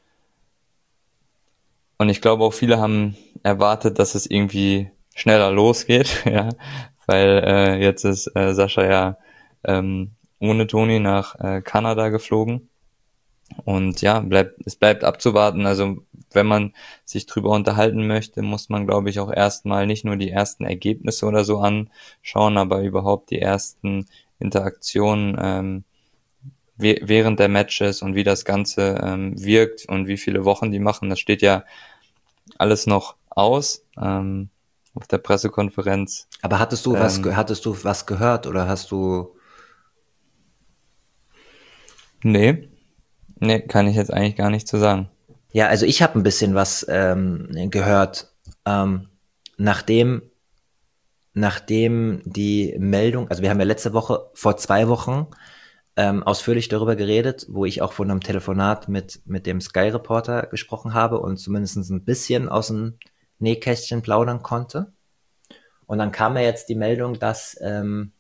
Und ich glaube auch viele haben erwartet, dass es irgendwie schneller losgeht, ja, weil äh, jetzt ist äh, Sascha ja ähm, ohne Toni nach äh, Kanada geflogen. Und ja, bleibt, es bleibt abzuwarten. Also wenn man sich drüber unterhalten möchte, muss man, glaube ich, auch erstmal nicht nur die ersten Ergebnisse oder so anschauen, aber überhaupt die ersten Interaktionen ähm, während der Matches und wie das Ganze ähm, wirkt und wie viele Wochen die machen. Das steht ja alles noch aus ähm, auf der Pressekonferenz. Aber hattest du was, Ähm, hattest du was gehört oder hast du? nee, nee, kann ich jetzt eigentlich gar nicht zu sagen. Ja, also ich habe ein bisschen was ähm, gehört, ähm, nachdem nachdem die Meldung, also wir haben ja letzte Woche, vor zwei Wochen ähm, ausführlich darüber geredet, wo ich auch von einem Telefonat mit mit dem Sky-Reporter gesprochen habe und zumindest ein bisschen aus dem Nähkästchen plaudern konnte. Und dann kam ja jetzt die Meldung, dass ähm,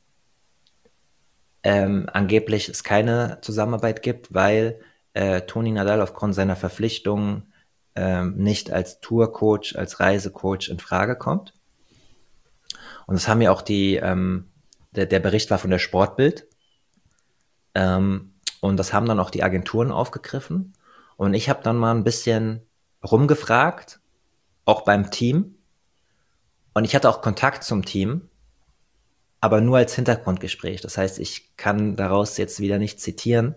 ähm, angeblich es keine Zusammenarbeit gibt, weil äh, Toni Nadal aufgrund seiner Verpflichtung ähm, nicht als Tourcoach, als Reisecoach in Frage kommt. Und das haben ja auch die, ähm, der, der Bericht war von der Sportbild, ähm, und das haben dann auch die Agenturen aufgegriffen. Und ich habe dann mal ein bisschen rumgefragt, auch beim Team. Und ich hatte auch Kontakt zum Team, aber nur als Hintergrundgespräch. Das heißt, ich kann daraus jetzt wieder nicht zitieren.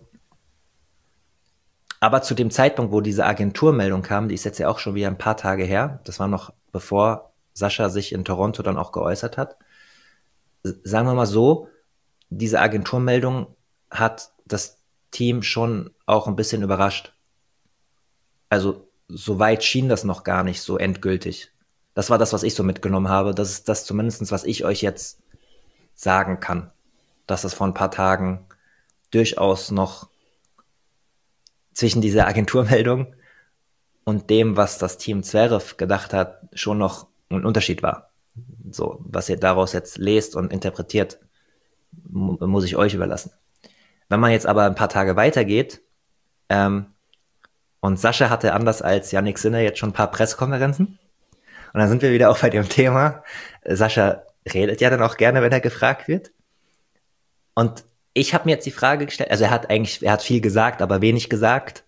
Aber zu dem Zeitpunkt, wo diese Agenturmeldung kam, die ist jetzt ja auch schon wieder ein paar Tage her, das war noch bevor Sascha sich in Toronto dann auch geäußert hat, sagen wir mal so, diese Agenturmeldung hat das Team schon auch ein bisschen überrascht. Also so weit schien das noch gar nicht so endgültig. Das war das, was ich so mitgenommen habe. Das ist das zumindest, was ich euch jetzt sagen kann. Dass es vor ein paar Tagen durchaus noch zwischen dieser Agenturmeldung und dem, was das Team Zverev gedacht hat, schon noch ein Unterschied war. So, was ihr daraus jetzt lest und interpretiert, mu- muss ich euch überlassen. Wenn man jetzt aber ein paar Tage weitergeht, ähm, und Sascha hatte anders als Yannick Sinner jetzt schon ein paar Pressekonferenzen, und dann sind wir wieder auch bei dem Thema, Sascha redet ja dann auch gerne, wenn er gefragt wird. Und ich habe mir jetzt die Frage gestellt, also er hat eigentlich, er hat viel gesagt, aber wenig gesagt.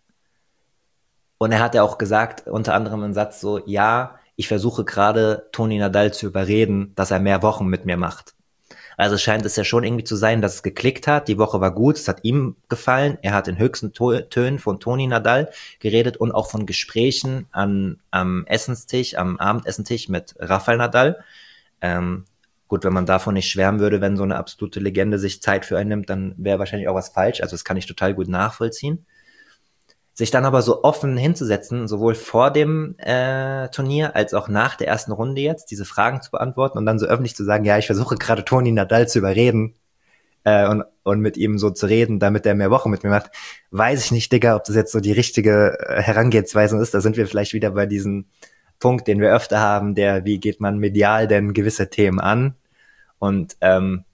Und er hat ja auch gesagt, unter anderem einen Satz so, ja, ich versuche gerade Toni Nadal zu überreden, dass er mehr Wochen mit mir macht. Also scheint es ja schon irgendwie zu sein, dass es geklickt hat. Die Woche war gut, es hat ihm gefallen. Er hat in höchsten to- Tönen von Toni Nadal geredet und auch von Gesprächen an, am Essenstisch, am Abendessentisch mit Rafael Nadal. Ähm, gut, wenn man davon nicht schwärmen würde, wenn so eine absolute Legende sich Zeit für einen nimmt, dann wäre wahrscheinlich auch was falsch. Also das kann ich total gut nachvollziehen. Sich dann aber so offen hinzusetzen, sowohl vor dem äh, Turnier als auch nach der ersten Runde jetzt, diese Fragen zu beantworten und dann so öffentlich zu sagen, ja, ich versuche gerade Toni Nadal zu überreden äh, und, und mit ihm so zu reden, damit er mehr Wochen mit mir macht, weiß ich nicht, Digga, ob das jetzt so die richtige äh, Herangehensweise ist. Da sind wir vielleicht wieder bei diesem Punkt, den wir öfter haben, der, wie geht man medial denn gewisse Themen an? Und ähm,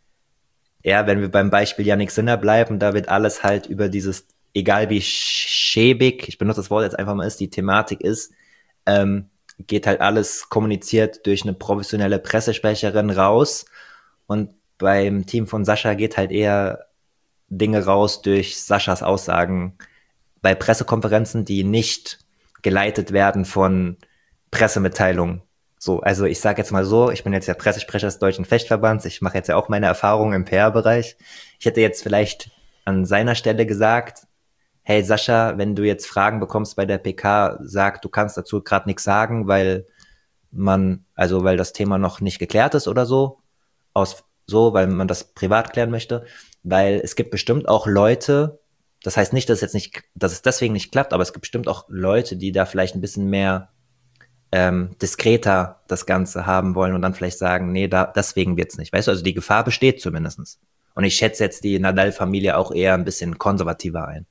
ja, wenn wir beim Beispiel Yannick Sinner bleiben, da wird alles halt über dieses, egal wie schäbig, ich benutze das Wort jetzt einfach mal ist, die Thematik ist, ähm, geht halt alles kommuniziert durch eine professionelle Pressesprecherin raus und beim Team von Sascha geht halt eher Dinge raus durch Saschas Aussagen bei Pressekonferenzen, die nicht geleitet werden von Pressemitteilungen. So, also ich sage jetzt mal so, ich bin jetzt ja Pressesprecher des Deutschen Fechtverbands, ich mache jetzt ja auch meine Erfahrungen im P R-Bereich. Ich hätte jetzt vielleicht an seiner Stelle gesagt, hey Sascha, wenn du jetzt Fragen bekommst bei der P K, sag, du kannst dazu gerade nichts sagen, weil man, also weil das Thema noch nicht geklärt ist oder so, aus so, weil man das privat klären möchte, weil es gibt bestimmt auch Leute, das heißt nicht, dass es jetzt nicht, dass es deswegen nicht klappt, aber es gibt bestimmt auch Leute, die da vielleicht ein bisschen mehr ähm, diskreter das Ganze haben wollen und dann vielleicht sagen, nee, da deswegen wird's nicht. Weißt du, also die Gefahr besteht zumindestens. Und ich schätze jetzt die Nadal-Familie auch eher ein bisschen konservativer ein.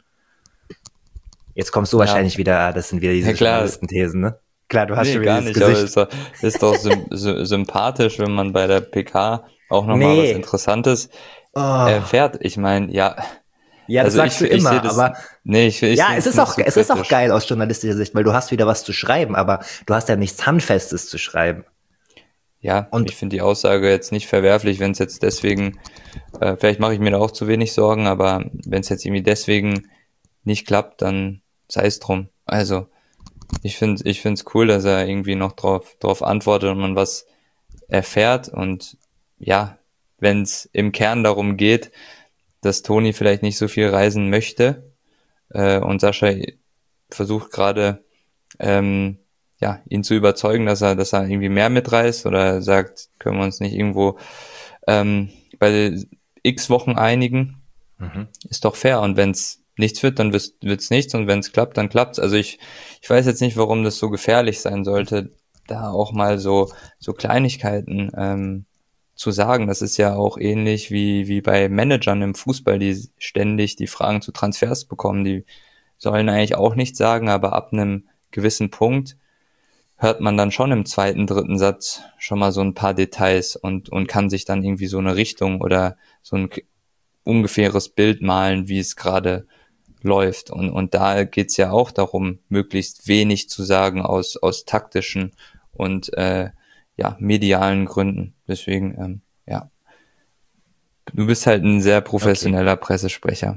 Jetzt kommst du Ja, wahrscheinlich wieder, ah, das sind wieder diese ja klar. Journalistenthesen, ne? Klar, du hast Nee, schon wieder gar dieses nicht, aber Gesicht. ist doch, ist doch sym sy sympathisch, wenn man bei der P K auch nochmal was Nee. Interessantes Oh. erfährt. Ich meine, ja, Ja, das also sagst ich, du ich sehe immer, das, aber nee, ich, ich ja, sehe es es ist nicht auch, so es ist auch kritisch. geil aus journalistischer Sicht, weil du hast wieder was zu schreiben, aber du hast ja nichts Handfestes zu schreiben. Ja, Und ich finde die Aussage jetzt nicht verwerflich, wenn es jetzt deswegen, äh, vielleicht mache ich mir da auch zu wenig Sorgen, aber wenn es jetzt irgendwie deswegen nicht klappt, dann sei es drum. Also, ich finde ich finde es cool, dass er irgendwie noch drauf, drauf antwortet und man was erfährt und ja, wenn es im Kern darum geht, dass Toni vielleicht nicht so viel reisen möchte äh, und Sascha versucht gerade ähm, ja ihn zu überzeugen, dass er dass er irgendwie mehr mitreist oder sagt, können wir uns nicht irgendwo ähm, bei x Wochen einigen, mhm. ist doch fair. Und wenn es nichts wird, dann wird es nichts und wenn es klappt, dann klappt's. Also ich ich weiß jetzt nicht, warum das so gefährlich sein sollte, da auch mal so so Kleinigkeiten ähm, zu sagen. Das ist ja auch ähnlich wie wie bei Managern im Fußball, die ständig die Fragen zu Transfers bekommen. Die sollen eigentlich auch nichts sagen, aber ab einem gewissen Punkt hört man dann schon im zweiten, dritten Satz schon mal so ein paar Details und und kann sich dann irgendwie so eine Richtung oder so ein ungefähres Bild malen, wie es gerade läuft. Und, und da geht's ja auch darum, möglichst wenig zu sagen aus, aus taktischen und äh, ja, medialen Gründen. Deswegen, ähm, ja, du bist halt ein sehr professioneller okay. Pressesprecher.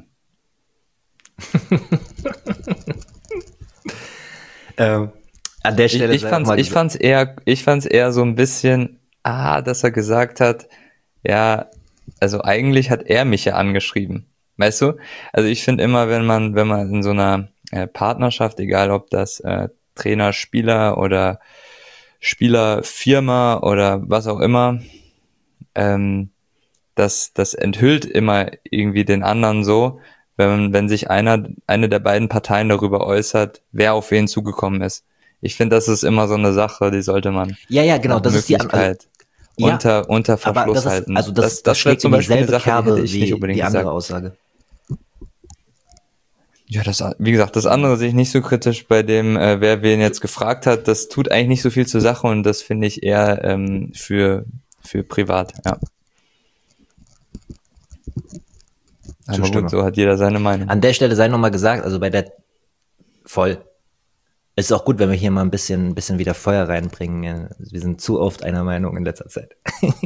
ähm, an der Stelle ich, ich fand's, ich fand's eher, ich fand's eher so ein bisschen, ah, dass er gesagt hat, ja, also eigentlich hat er mich ja angeschrieben. Weißt du? Also ich finde immer, wenn man, wenn man in so einer äh, Partnerschaft, egal ob das äh, Trainer, Spieler oder Spielerfirma oder was auch immer, ähm, das, das enthüllt immer irgendwie den anderen so, wenn, wenn sich einer, eine der beiden Parteien darüber äußert, wer auf wen zugekommen ist. Ich finde, das ist immer so eine Sache, die sollte man Ja, ja, genau, nach das ist die, also, Möglichkeit ja, unter, unter aber Verschluss das ist, halten. also das, Das, das das wäre schlägt zum in Beispiel eine dieselbe Sache, die hätte Kerbe ich nicht wie unbedingt die andere gesagt. Aussage. Ja, das, wie gesagt, das andere sehe ich nicht so kritisch bei dem, äh, wer wen jetzt gefragt hat. Das tut eigentlich nicht so viel zur Sache und das finde ich eher ähm, für, für privat, ja. Aber Zustimme. gut, so hat jeder seine Meinung. An der Stelle sei nochmal gesagt, also bei der, voll. Es ist auch gut, wenn wir hier mal ein bisschen, ein bisschen wieder Feuer reinbringen. Wir sind zu oft einer Meinung in letzter Zeit.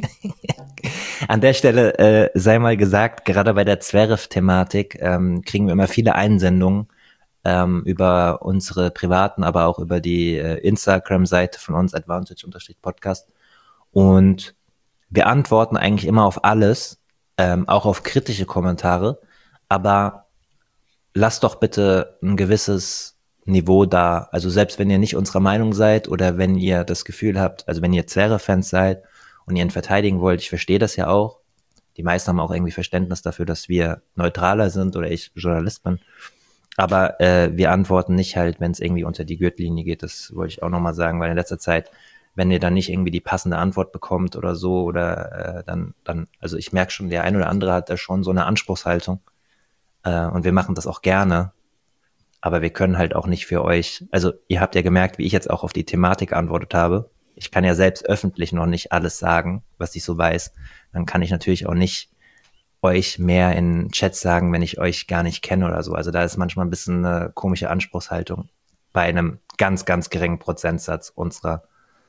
An der Stelle äh, sei mal gesagt, gerade bei der Zverev-Thematik ähm, kriegen wir immer viele Einsendungen ähm, über unsere privaten, aber auch über die äh, Instagram-Seite von uns, Advantage-Podcast. Und wir antworten eigentlich immer auf alles, ähm, auch auf kritische Kommentare, aber lasst doch bitte ein gewisses Niveau da. Also selbst wenn ihr nicht unserer Meinung seid oder wenn ihr das Gefühl habt, also wenn ihr Zverev-Fans seid und ihr ihn verteidigen wollt, ich verstehe das ja auch. Die meisten haben auch irgendwie Verständnis dafür, dass wir neutraler sind oder ich Journalist bin. Aber äh, wir antworten nicht halt, wenn es irgendwie unter die Gürtellinie geht. Das wollte ich auch nochmal sagen, weil in letzter Zeit, wenn ihr dann nicht irgendwie die passende Antwort bekommt oder so, oder äh, dann, dann, also ich merke schon, der ein oder andere hat da schon so eine Anspruchshaltung. Äh, und wir machen das auch gerne. Aber wir können halt auch nicht für euch, also ihr habt ja gemerkt, wie ich jetzt auch auf die Thematik geantwortet habe. Ich kann ja selbst öffentlich noch nicht alles sagen, was ich so weiß. Dann kann ich natürlich auch nicht euch mehr in Chats sagen, wenn ich euch gar nicht kenne oder so. Also da ist manchmal ein bisschen eine komische Anspruchshaltung bei einem ganz, ganz geringen Prozentsatz unserer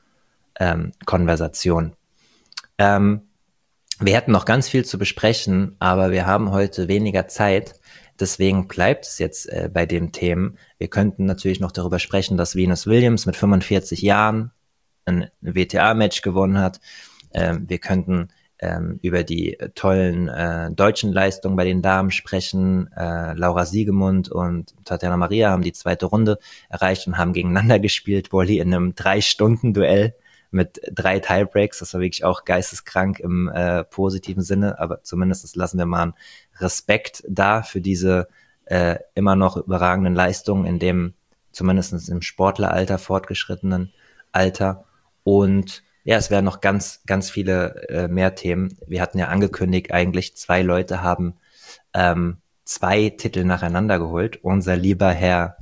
ähm, Konversation. Ähm, wir hätten noch ganz viel zu besprechen, aber wir haben heute weniger Zeit. Deswegen bleibt es jetzt äh, bei den Themen. Wir könnten natürlich noch darüber sprechen, dass Venus Williams mit fünfundvierzig Jahren ein W T A-Match gewonnen hat. Ähm, wir könnten ähm, über die tollen äh, deutschen Leistungen bei den Damen sprechen. Äh, Laura Siegemund und Tatjana Maria haben die zweite Runde erreicht und haben gegeneinander gespielt. Volley in einem Drei-Stunden-Duell mit drei Tiebreaks. Das war wirklich auch geisteskrank im äh, positiven Sinne, aber zumindest lassen wir mal einen Respekt da für diese äh, immer noch überragenden Leistungen in dem zumindest im Sportleralter, fortgeschrittenen Alter. Und ja, es werden noch ganz, ganz viele äh, mehr Themen. Wir hatten ja angekündigt, eigentlich zwei Leute haben ähm, zwei Titel nacheinander geholt. Unser lieber Herr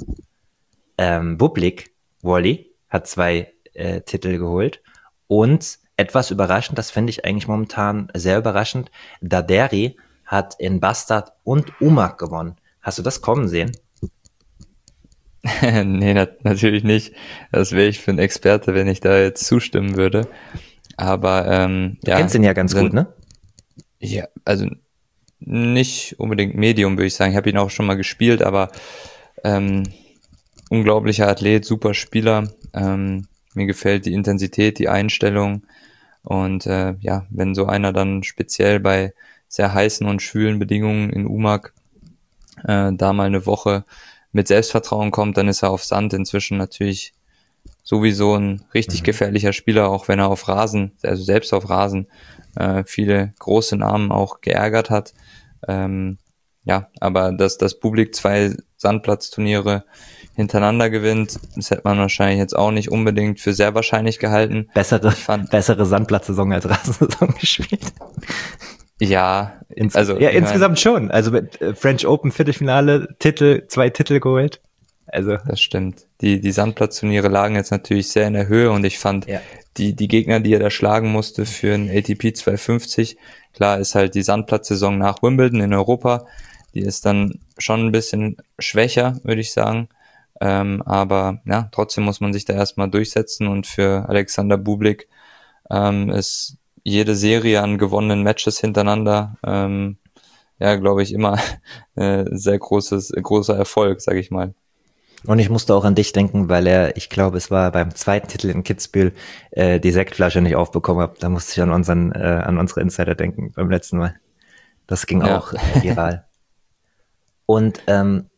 ähm, Bublik, Wally, hat zwei äh, Titel geholt. Und etwas überraschend, das finde ich eigentlich momentan sehr überraschend, Daderi hat in Bastard und Umag gewonnen. Hast du das kommen sehen? Nee, nat- natürlich nicht. Das wäre ich für ein Experte, wenn ich da jetzt zustimmen würde. Aber ähm, Du ja, kennst ihn ja ganz sind, gut, ne? Ja, also nicht unbedingt Medium, würde ich sagen. Ich habe ihn auch schon mal gespielt, aber ähm, unglaublicher Athlet, super Spieler. Ähm, mir gefällt die Intensität, die Einstellung. Und äh, ja, wenn so einer dann speziell bei sehr heißen und schwülen Bedingungen in Umag äh, da mal eine Woche mit Selbstvertrauen kommt, dann ist er auf Sand inzwischen natürlich sowieso ein richtig Mhm. gefährlicher Spieler, auch wenn er auf Rasen, also selbst auf Rasen, äh, viele große Namen auch geärgert hat. Ähm, ja, aber dass das Bublik zwei Sandplatzturniere hintereinander gewinnt, das hätte man wahrscheinlich jetzt auch nicht unbedingt für sehr wahrscheinlich gehalten. Bessere, Ich fand, bessere Sandplatzsaison als Rasensaison gespielt. ja, Ins also ja, ich insgesamt mein, schon. Also mit äh, French Open Viertelfinale, Titel, zwei Titel geholt. Also das stimmt. Die, die Sandplatzturniere lagen jetzt natürlich sehr in der Höhe und ich fand, ja. die, die Gegner, die er da schlagen musste für ein A T P zweihundertfünfzig, klar ist halt die Sandplatzsaison nach Wimbledon in Europa, die ist dann schon ein bisschen schwächer, würde ich sagen. Ähm, aber ja, trotzdem muss man sich da erstmal durchsetzen und für Alexander Bublik ähm, ist jede Serie an gewonnenen Matches hintereinander, ähm, ja, glaube ich, immer äh, sehr großes, großer Erfolg, sage ich mal. Und ich musste auch an dich denken, weil er, ich glaube, es war beim zweiten Titel in Kitzbühel, äh, die Sektflasche nicht aufbekommen hat. Da musste ich an unseren, äh, an unsere Insider denken beim letzten Mal. Das ging Ja. auch äh, viral. Und ähm,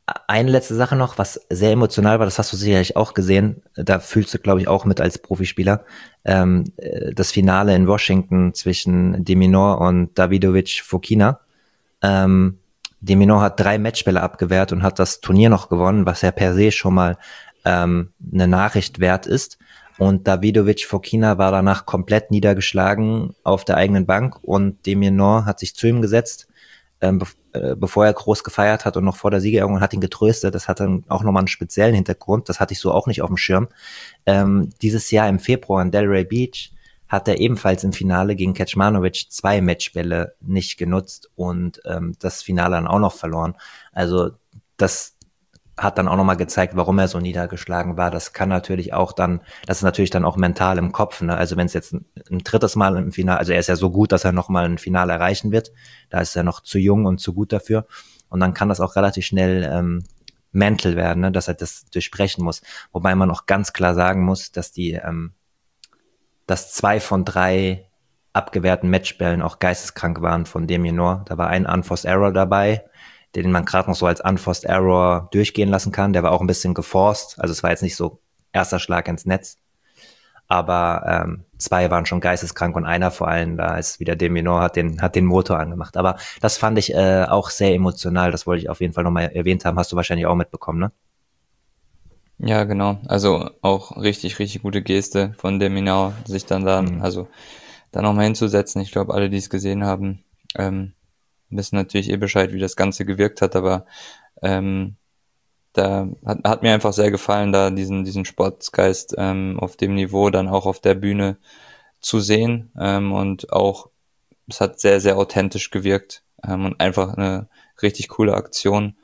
Eine letzte Sache noch, was sehr emotional war, das hast du sicherlich auch gesehen, da fühlst du, glaube ich, auch mit als Profispieler, ähm, das Finale in Washington zwischen de Minaur und Davidovich Fokina. Ähm, de Minaur hat drei Matchbälle abgewehrt und hat das Turnier noch gewonnen, was ja per se schon mal ähm, eine Nachricht wert ist. Und Davidovich Fokina war danach komplett niedergeschlagen auf der eigenen Bank und de Minaur hat sich zu ihm gesetzt, ähm, be- äh, bevor er groß gefeiert hat und noch vor der Siegerehrung, und hat ihn getröstet. Das hat dann auch nochmal einen speziellen Hintergrund. Das hatte ich so auch nicht auf dem Schirm. Ähm, dieses Jahr im Februar in Delray Beach hat er ebenfalls im Finale gegen Kecmanovic zwei Matchbälle nicht genutzt und ähm, das Finale dann auch noch verloren. Also das hat dann auch nochmal gezeigt, warum er so niedergeschlagen war. Das kann natürlich auch dann, das ist natürlich dann auch mental im Kopf, ne? Also wenn es jetzt ein, ein drittes Mal im Finale, also er ist ja so gut, dass er nochmal ein Finale erreichen wird. Da ist er noch zu jung und zu gut dafür. Und dann kann das auch relativ schnell ähm, mental werden, ne? Dass er das durchbrechen muss. Wobei man auch ganz klar sagen muss, dass die, ähm, dass zwei von drei abgewehrten Matchbällen auch geisteskrank waren von de Minaur. Da war ein Unforced Error dabei, den man gerade noch so als Unforced Error durchgehen lassen kann. Der war auch ein bisschen geforced, also es war jetzt nicht so erster Schlag ins Netz, aber ähm, zwei waren schon geisteskrank und einer vor allem, da ist wieder de Minaur, hat den, hat den Motor angemacht. Aber das fand ich äh, auch sehr emotional, das wollte ich auf jeden Fall nochmal erwähnt haben, hast du wahrscheinlich auch mitbekommen, ne? Ja, genau. Also auch richtig, richtig gute Geste von de Minaur, sich dann da, Mhm. also da nochmal hinzusetzen. Ich glaube, alle, die es gesehen haben, ähm, wissen natürlich eh Bescheid, wie das Ganze gewirkt hat, aber ähm, da hat, hat mir einfach sehr gefallen, da diesen, diesen Sportsgeist ähm, auf dem Niveau dann auch auf der Bühne zu sehen, ähm, und auch, es hat sehr, sehr authentisch gewirkt, ähm, und einfach eine richtig coole Aktion.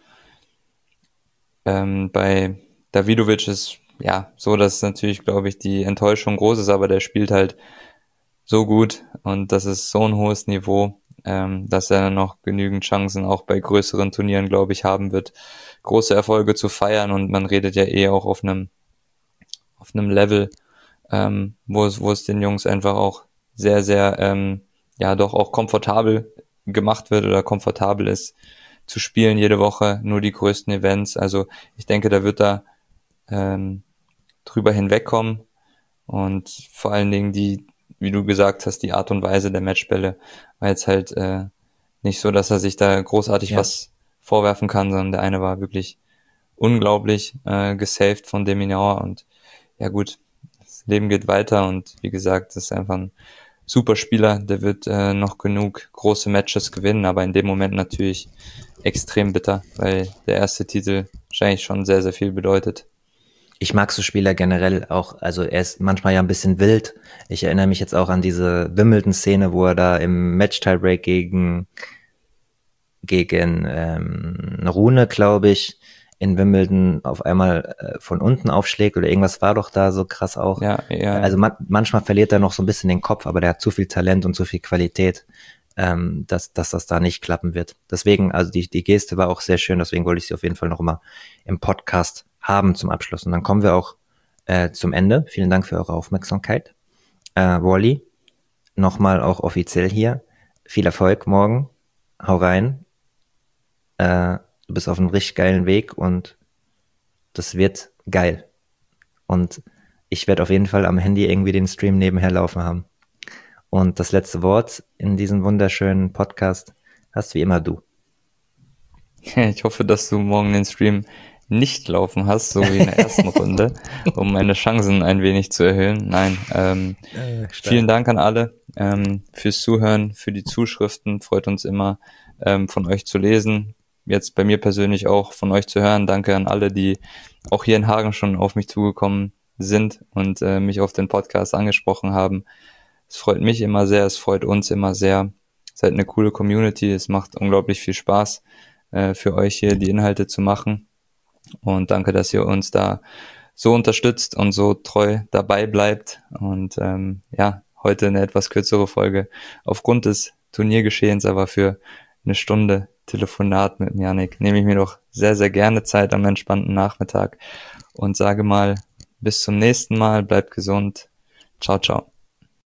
Ähm, bei Davidovic ist ja so, dass natürlich, glaube ich, die Enttäuschung groß ist, aber der spielt halt so gut und das ist so ein hohes Niveau, ähm, dass er noch genügend Chancen auch bei größeren Turnieren, glaube ich, haben wird, große Erfolge zu feiern, und man redet ja eh auch auf einem auf einem Level, ähm, wo es wo es den Jungs einfach auch sehr, sehr, ähm, ja, doch auch komfortabel gemacht wird oder komfortabel ist zu spielen jede Woche, nur die größten Events. Also ich denke, da wird er ähm, drüber hinwegkommen, und vor allen Dingen die, wie du gesagt hast, die Art und Weise der Matchbälle war jetzt halt äh, nicht so, dass er sich da großartig Ja. was vorwerfen kann, sondern der eine war wirklich unglaublich äh, gesaved von de Minaur, und ja gut, das Leben geht weiter, und wie gesagt, das ist einfach ein super Spieler, der wird äh, noch genug große Matches gewinnen, aber in dem Moment natürlich extrem bitter, weil der erste Titel wahrscheinlich schon sehr, sehr viel bedeutet. Ich mag so Spieler generell auch, also er ist manchmal ja ein bisschen wild. Ich erinnere mich jetzt auch an diese Wimbledon-Szene, wo er da im Match-Tiebreak gegen, gegen ähm, Rune, glaube ich, in Wimbledon auf einmal äh, von unten aufschlägt oder irgendwas war doch da so krass auch. Ja, ja, Also ja. man, manchmal verliert er noch so ein bisschen den Kopf, aber der hat zu viel Talent und zu viel Qualität, ähm, dass, dass das da nicht klappen wird. Deswegen, also die, die Geste war auch sehr schön, deswegen wollte ich sie auf jeden Fall noch mal im Podcast haben zum Abschluss. Und dann kommen wir auch äh, zum Ende. Vielen Dank für eure Aufmerksamkeit. Äh, Wally, nochmal auch offiziell hier. Viel Erfolg morgen. Hau rein. Äh, du bist auf einem richtig geilen Weg und das wird geil. Und ich werde auf jeden Fall am Handy irgendwie den Stream nebenher laufen haben. Und das letzte Wort in diesem wunderschönen Podcast hast wie immer du. Ich hoffe, dass du morgen den Stream nicht laufen hast, so wie in der ersten Runde, um meine Chancen ein wenig zu erhöhen. Nein, ähm, Äh, vielen Dank an alle ähm, fürs Zuhören, für die Zuschriften. Freut uns immer, ähm, von euch zu lesen. Jetzt bei mir persönlich auch von euch zu hören. Danke an alle, die auch hier in Hagen schon auf mich zugekommen sind und äh, mich auf den Podcast angesprochen haben. Es freut mich immer sehr, es freut uns immer sehr. Seid eine coole Community, es macht unglaublich viel Spaß, äh, für euch hier die Inhalte zu machen. Und danke, dass ihr uns da so unterstützt und so treu dabei bleibt. Und ähm, ja, heute eine etwas kürzere Folge aufgrund des Turniergeschehens, aber für eine Stunde Telefonat mit Yannick nehme ich mir doch sehr, sehr gerne Zeit am entspannten Nachmittag und sage mal bis zum nächsten Mal. Bleibt gesund. Ciao, ciao.